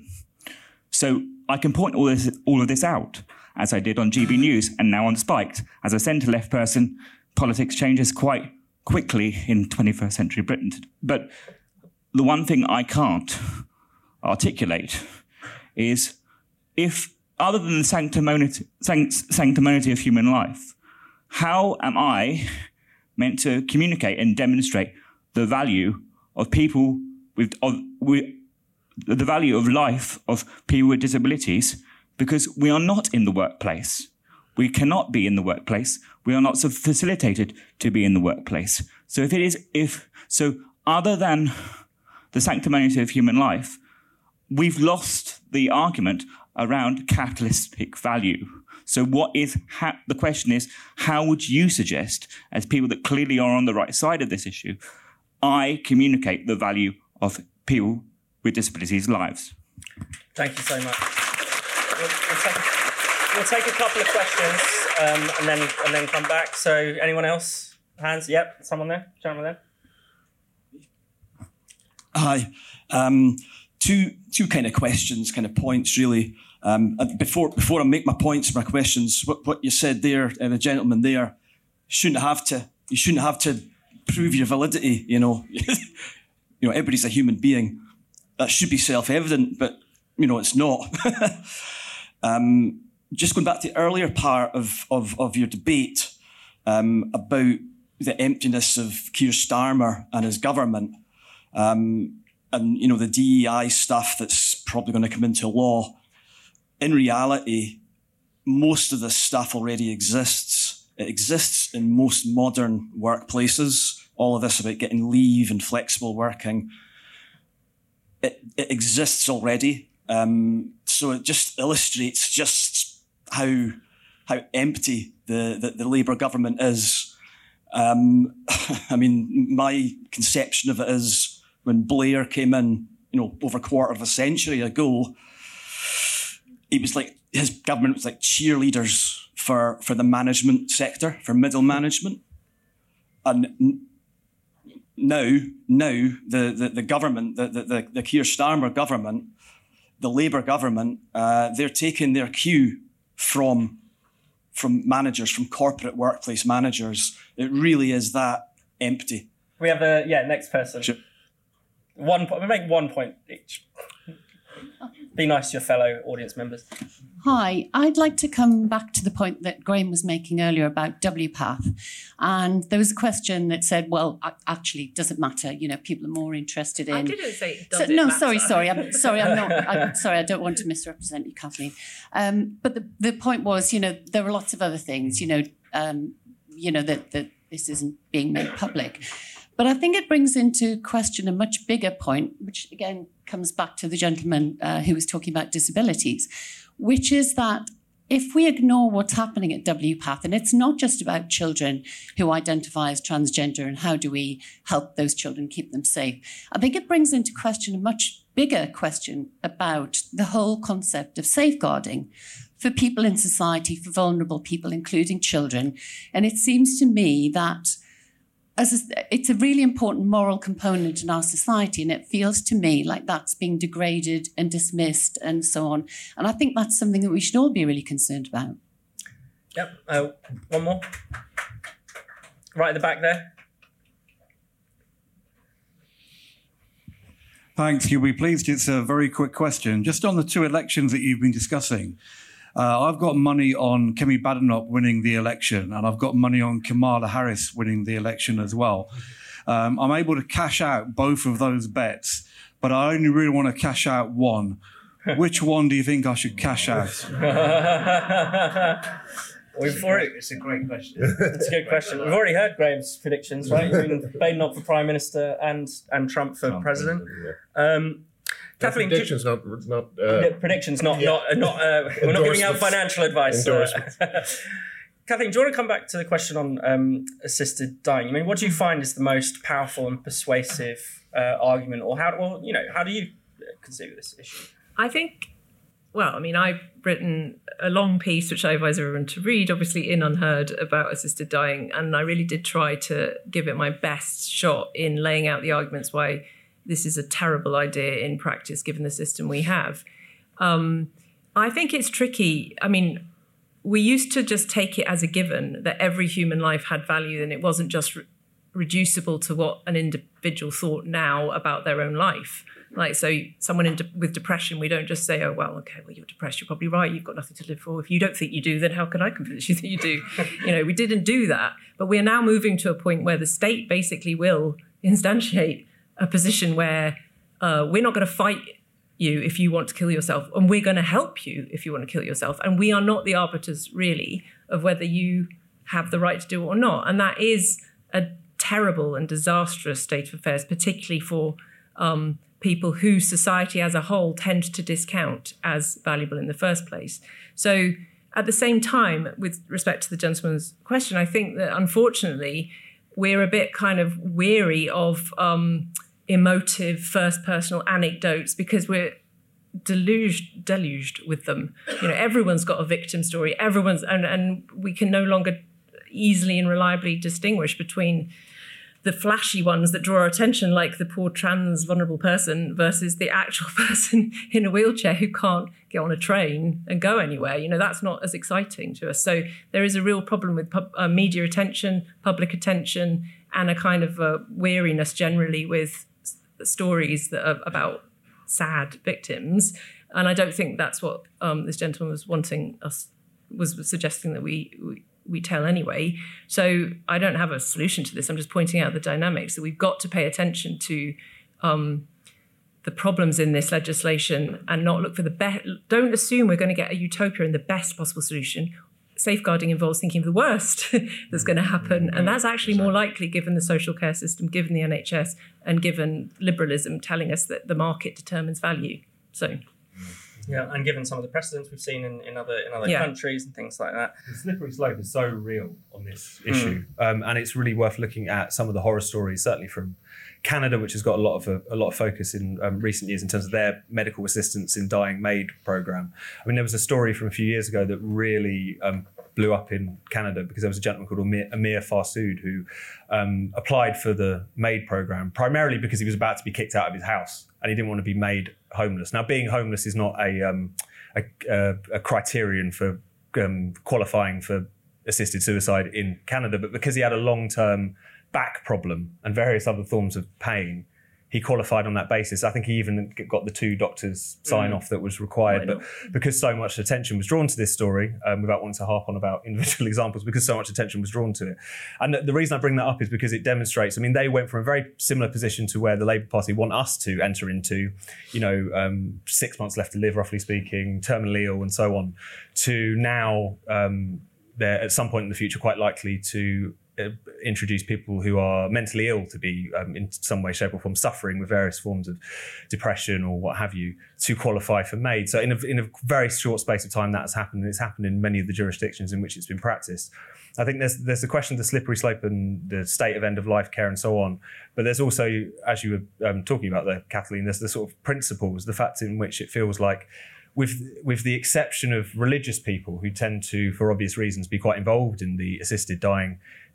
H: So I can point all this all of this out, as I did on G B News and now on Spiked. As a centre-left person, politics changes quite quickly in twenty-first century Britain. But the one thing I can't articulate is, if, other than the sanctimony, sanctimony of human life, how am I meant to communicate and demonstrate the value of people with, of, with the value of life of people with disabilities, because we are not in the workplace. We cannot be in the workplace. We are not so facilitated to be in the workplace. So if it is, if, so other than the sanctimony of human life, we've lost the argument around capitalistic value. So what is, ha- the question is, how would you suggest, as people that clearly are on the right side of this issue, I communicate the value of people with disabilities' lives?
C: Thank you so much. We'll, we'll, take, we'll take a couple of questions um, and then and then come back. So anyone else? Hands? Yep, someone there? Gentleman there?
I: Hi. Um, two two kind of questions, kind of points, really. Um, before before I make my points, my questions, what, what you said there, uh, the gentleman there, shouldn't have to. You shouldn't have to prove your validity. You know, you know, everybody's a human being. That should be self-evident, but you know, it's not. um, just going back to the earlier part of of, of your debate um, about the emptiness of Keir Starmer and his government. Um, and, you know, the D E I stuff that's probably going to come into law. In reality, most of this stuff already exists. It exists in most modern workplaces. All of this about getting leave and flexible working. It, it exists already. Um, so it just illustrates just how how empty the, the, the Labour government is. Um, I mean, my conception of it is, when Blair came in, you know, over a quarter of a century ago, he was like, his government was like cheerleaders for, for the management sector, for middle management. And n- now, now the, the, the government, the, the, the Keir Starmer government, the Labour government, uh, they're taking their cue from, from managers, from corporate workplace managers. It really is that empty.
C: We have a, yeah, next person.
I: Sure.
C: One point. We make one point each. Be nice to your fellow audience members.
J: Hi, I'd like to come back to the point that Graham was making earlier about W PATH. And there was a question that said, well, actually, it doesn't matter. You know, people are more interested in...
E: I didn't say does
J: so,
E: it
J: No,
E: matter.
J: sorry, sorry. I'm sorry, I'm not... I'm sorry, I don't want to misrepresent you, Kathleen. Um, but the, the point was, you know, there are lots of other things, you know, um, you know, that, that this isn't being made public. But I think it brings into question a much bigger point, which again comes back to the gentleman uh, who was talking about disabilities, which is that if we ignore what's happening at W PATH, and it's not just about children who identify as transgender and how do we help those children, keep them safe, I think it brings into question a much bigger question about the whole concept of safeguarding for people in society, for vulnerable people, including children. And it seems to me that as a, it's a really important moral component in our society, and it feels to me like that's being degraded and dismissed and so on. And I think that's something that we should all be really concerned about.
C: Yep. Uh, one more. Right at the back there.
K: Thanks. You'll be pleased. It's a very quick question. Just on the two elections that you've been discussing, uh, I've got money on Kemi Badenoch winning the election, and I've got money on Kamala Harris winning the election as well. Um, I'm able to cash out both of those bets, but I only really want to cash out one. Which one do you think I should cash out?
C: We've already,
G: it's a great question.
C: It's a good question. We've already heard Graham's predictions, right? I mean, Badenoch for Prime Minister and and Trump for
F: Trump,
C: President.
F: yeah.
C: Um, Kathleen,
F: predictions,
C: do,
F: not not uh,
C: yeah, predictions, not
F: yeah.
C: not not. Uh, we're not giving out financial advice. Uh, Kathleen, do you want to come back to the question on um, assisted dying? I mean, what do you find is the most powerful and persuasive uh, argument, or how? Well, you know, how do you conceive of this issue?
E: I think. Well, I mean, I've written a long piece, which I advise everyone to read, obviously in Unheard, about assisted dying. And I really did try to give it my best shot in laying out the arguments why this is a terrible idea in practice, given the system we have. Um, I think it's tricky. I mean, we used to just take it as a given that every human life had value, and it wasn't just re- reducible to what an individual thought now about their own life. Like, so someone in de- with depression, we don't just say, oh, well, okay, well, you're depressed. You're probably right. You've got nothing to live for. If you don't think you do, then how can I convince you that you do? You know, we didn't do that. But we're now moving to a point where the state basically will instantiate a position where uh, we're not going to fight you if you want to kill yourself, and we're going to help you if you want to kill yourself. And we are not the arbiters, really, of whether you have the right to do it or not. And that is a terrible and disastrous state of affairs, particularly for um, people who society as a whole tend to discount as valuable in the first place. So at the same time, with respect to the gentleman's question, I think that unfortunately we're a bit kind of weary of um, emotive first personal anecdotes because we're deluged, deluged with them. You know, everyone's got a victim story, everyone's, and, and we can no longer easily and reliably distinguish between the flashy ones that draw our attention, like the poor trans vulnerable person, versus the actual person in a wheelchair who can't get on a train and go anywhere. You know, that's not as exciting to us. So there is a real problem with pub, uh, media attention, public attention, and a kind of uh, weariness generally with s- stories that are about sad victims. And I don't think that's what um, this gentleman was wanting us, was suggesting that we, we we tell anyway. So I don't have a solution to this. I'm just pointing out the dynamics that we've got to pay attention to um, the problems in this legislation and not look for the best. Don't assume we're going to get a utopia and the best possible solution. Safeguarding involves thinking of the worst that's going to happen. And that's actually more likely given the social care system, given the N H S, and given liberalism telling us that the market determines value. So...
C: Yeah, and given some of the precedents we've seen in, in other in other
E: yeah.
C: countries and things like that.
D: The slippery slope is so real on this issue, mm. um, and it's really worth looking at some of the horror stories, certainly from Canada, which has got a lot of a, a lot of focus in um, recent years in terms of their medical assistance in dying MAID program. I mean, there was a story from a few years ago that really um, blew up in Canada because there was a gentleman called Amir, Amir Farsood who um, applied for the MAID program primarily because he was about to be kicked out of his house and he didn't want to be made homeless. Now, being homeless is not a um, a, a, a criterion for um, qualifying for assisted suicide in Canada, but because he had a long-term back problem and various other forms of pain, he qualified on that basis. I think he even got the two doctors' sign-off mm. that was required. But because so much attention was drawn to this story, um, without wanting to harp on about individual examples, because so much attention was drawn to it. And the, the reason I bring that up is because it demonstrates, I mean, they went from a very similar position to where the Labour Party want us to enter into, you know, um, six months left to live, roughly speaking, terminally ill and so on, to now um, they're at some point in the future quite likely to Uh, introduce people who are mentally ill to be um, in some way, shape or form suffering with various forms of depression or what have you to qualify for MAID. So in a, in a very short space of time that has happened, and it's happened in many of the jurisdictions in which it's been practiced. I think there's there's the question of the slippery slope and the state of end of life care and so on. But there's also, as you were um, talking about there, Kathleen, there's the sort of principles, the fact in which it feels like with with the exception of religious people who tend to, for obvious reasons, be quite involved in the assisted dying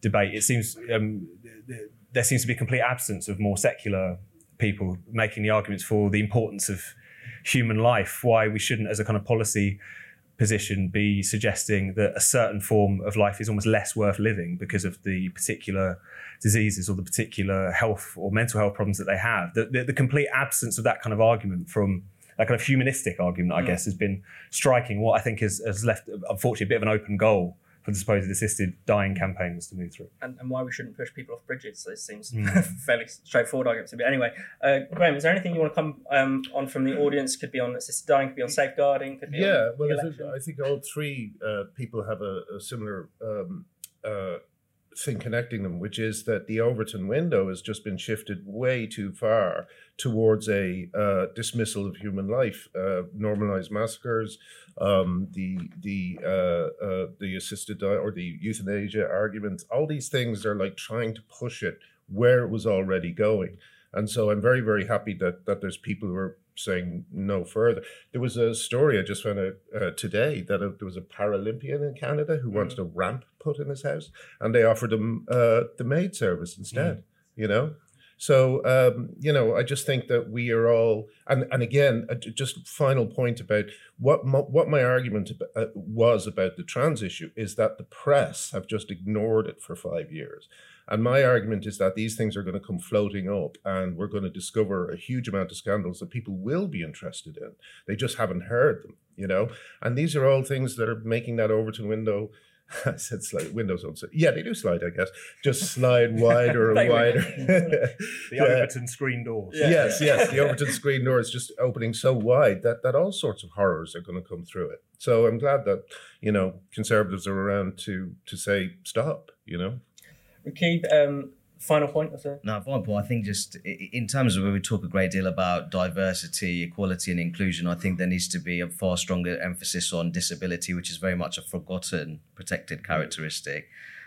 D: debate. It seems um, there seems to be a complete absence of more secular people making the arguments for the importance of human life, why we shouldn't, as a kind of policy position, be suggesting that a certain form of life is almost less worth living because of the particular diseases or the particular health or mental health problems that they have. The, the, the complete absence of that kind of argument from that kind of humanistic argument, I guess, has been striking. What I think has, has left, unfortunately, a bit of an open goal for the supposed assisted dying campaigns to move through.
C: And, and why we shouldn't push people off bridges. So it seems
D: Mm.
C: fairly straightforward argument. But anyway, uh, Graham, is there anything you want to come um, on from the audience? Could be on assisted dying, could be on safeguarding, could be
F: yeah,
C: on
F: well,
C: the
F: I think,
C: election.
F: I think all three uh, people have a, a similar um, uh, thing connecting them, which is that the Overton window has just been shifted way too far towards a uh, dismissal of human life, uh, normalized massacres, um, the the uh, uh, the assisted di- or the euthanasia argument. All these things are like trying to push it where it was already going. And so I'm very, very happy that that there's people who are saying no further. There was a story I just found out uh, today that uh, there was a Paralympian in Canada who wanted a ramp put in his house, and they offered him uh, the maid service instead, mm. you know? So, um, you know, I just think that we are all, and, and again, uh, just final point about what my, what my argument about, uh, was about the trans issue is that the press have just ignored it for five years. And my argument is that these things are going to come floating up and we're going to discover a huge amount of scandals that people will be interested in. They just haven't heard them, you know? And these are all things that are making that Overton window, I said slide, windows don't say, yeah, they do slide, I guess, just slide wider and wider.
D: The
F: yeah.
D: Overton screen doors.
F: Yeah. Yes, yes, the Overton screen door is just opening so wide that, that all sorts of horrors are going to come through it. So I'm glad that, you know, Conservatives are around to to say stop, you know?
C: Rakib, um, final point? Or
G: no, final point. I think just in terms of where we talk a great deal about diversity, equality and inclusion, I think there needs to be a far stronger emphasis on disability, which is very much a forgotten, protected characteristic.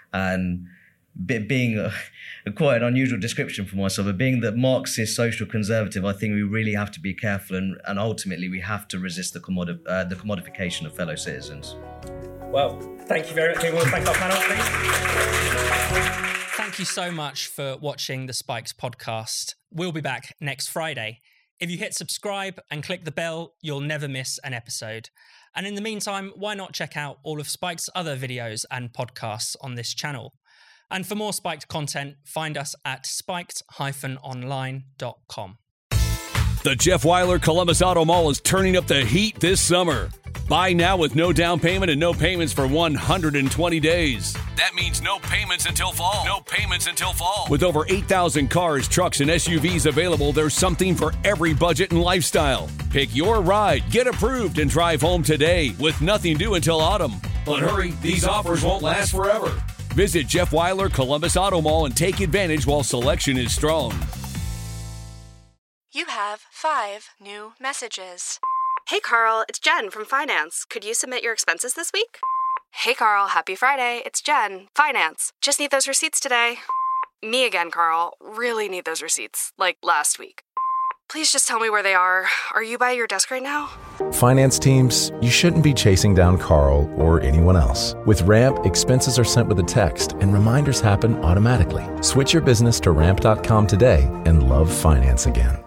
G: And be, being a, a quite an unusual description for myself, but being the Marxist social conservative, I think we really have to be careful and, and ultimately we have to resist the, commodi- uh, the commodification of fellow citizens.
C: Well, thank you very much. We'll thank our panel, please.
L: Thank you so much for watching the Spikes podcast. We'll be back next Friday. If you hit subscribe and click the bell, you'll never miss an episode. And in the meantime, why not check out all of Spike's other videos and podcasts on this channel? And for more Spiked content, find us at spiked dash online dot com.
A: The Jeff Weiler Columbus Auto Mall is turning up the heat this summer. Buy now with no down payment and no payments for one hundred twenty days. That means no payments until fall. No payments until fall. With over eight thousand cars, trucks, and S U Vs available, there's something for every budget and lifestyle. Pick your ride, get approved, and drive home today with nothing due until autumn. But hurry, these offers won't last forever. Visit Jeff Weiler Columbus Auto Mall and take advantage while selection is strong.
M: You have five new messages. Hey Carl, it's Jen from Finance. Could you submit your expenses this week? Hey Carl, happy Friday. It's Jen, Finance. Just need those receipts today. Me again, Carl. Really need those receipts, like last week. Please just tell me where they are. Are you by your desk right now?
N: Finance teams, you shouldn't be chasing down Carl or anyone else. With Ramp, expenses are sent with a text and reminders happen automatically. Switch your business to ramp dot com today and love finance again.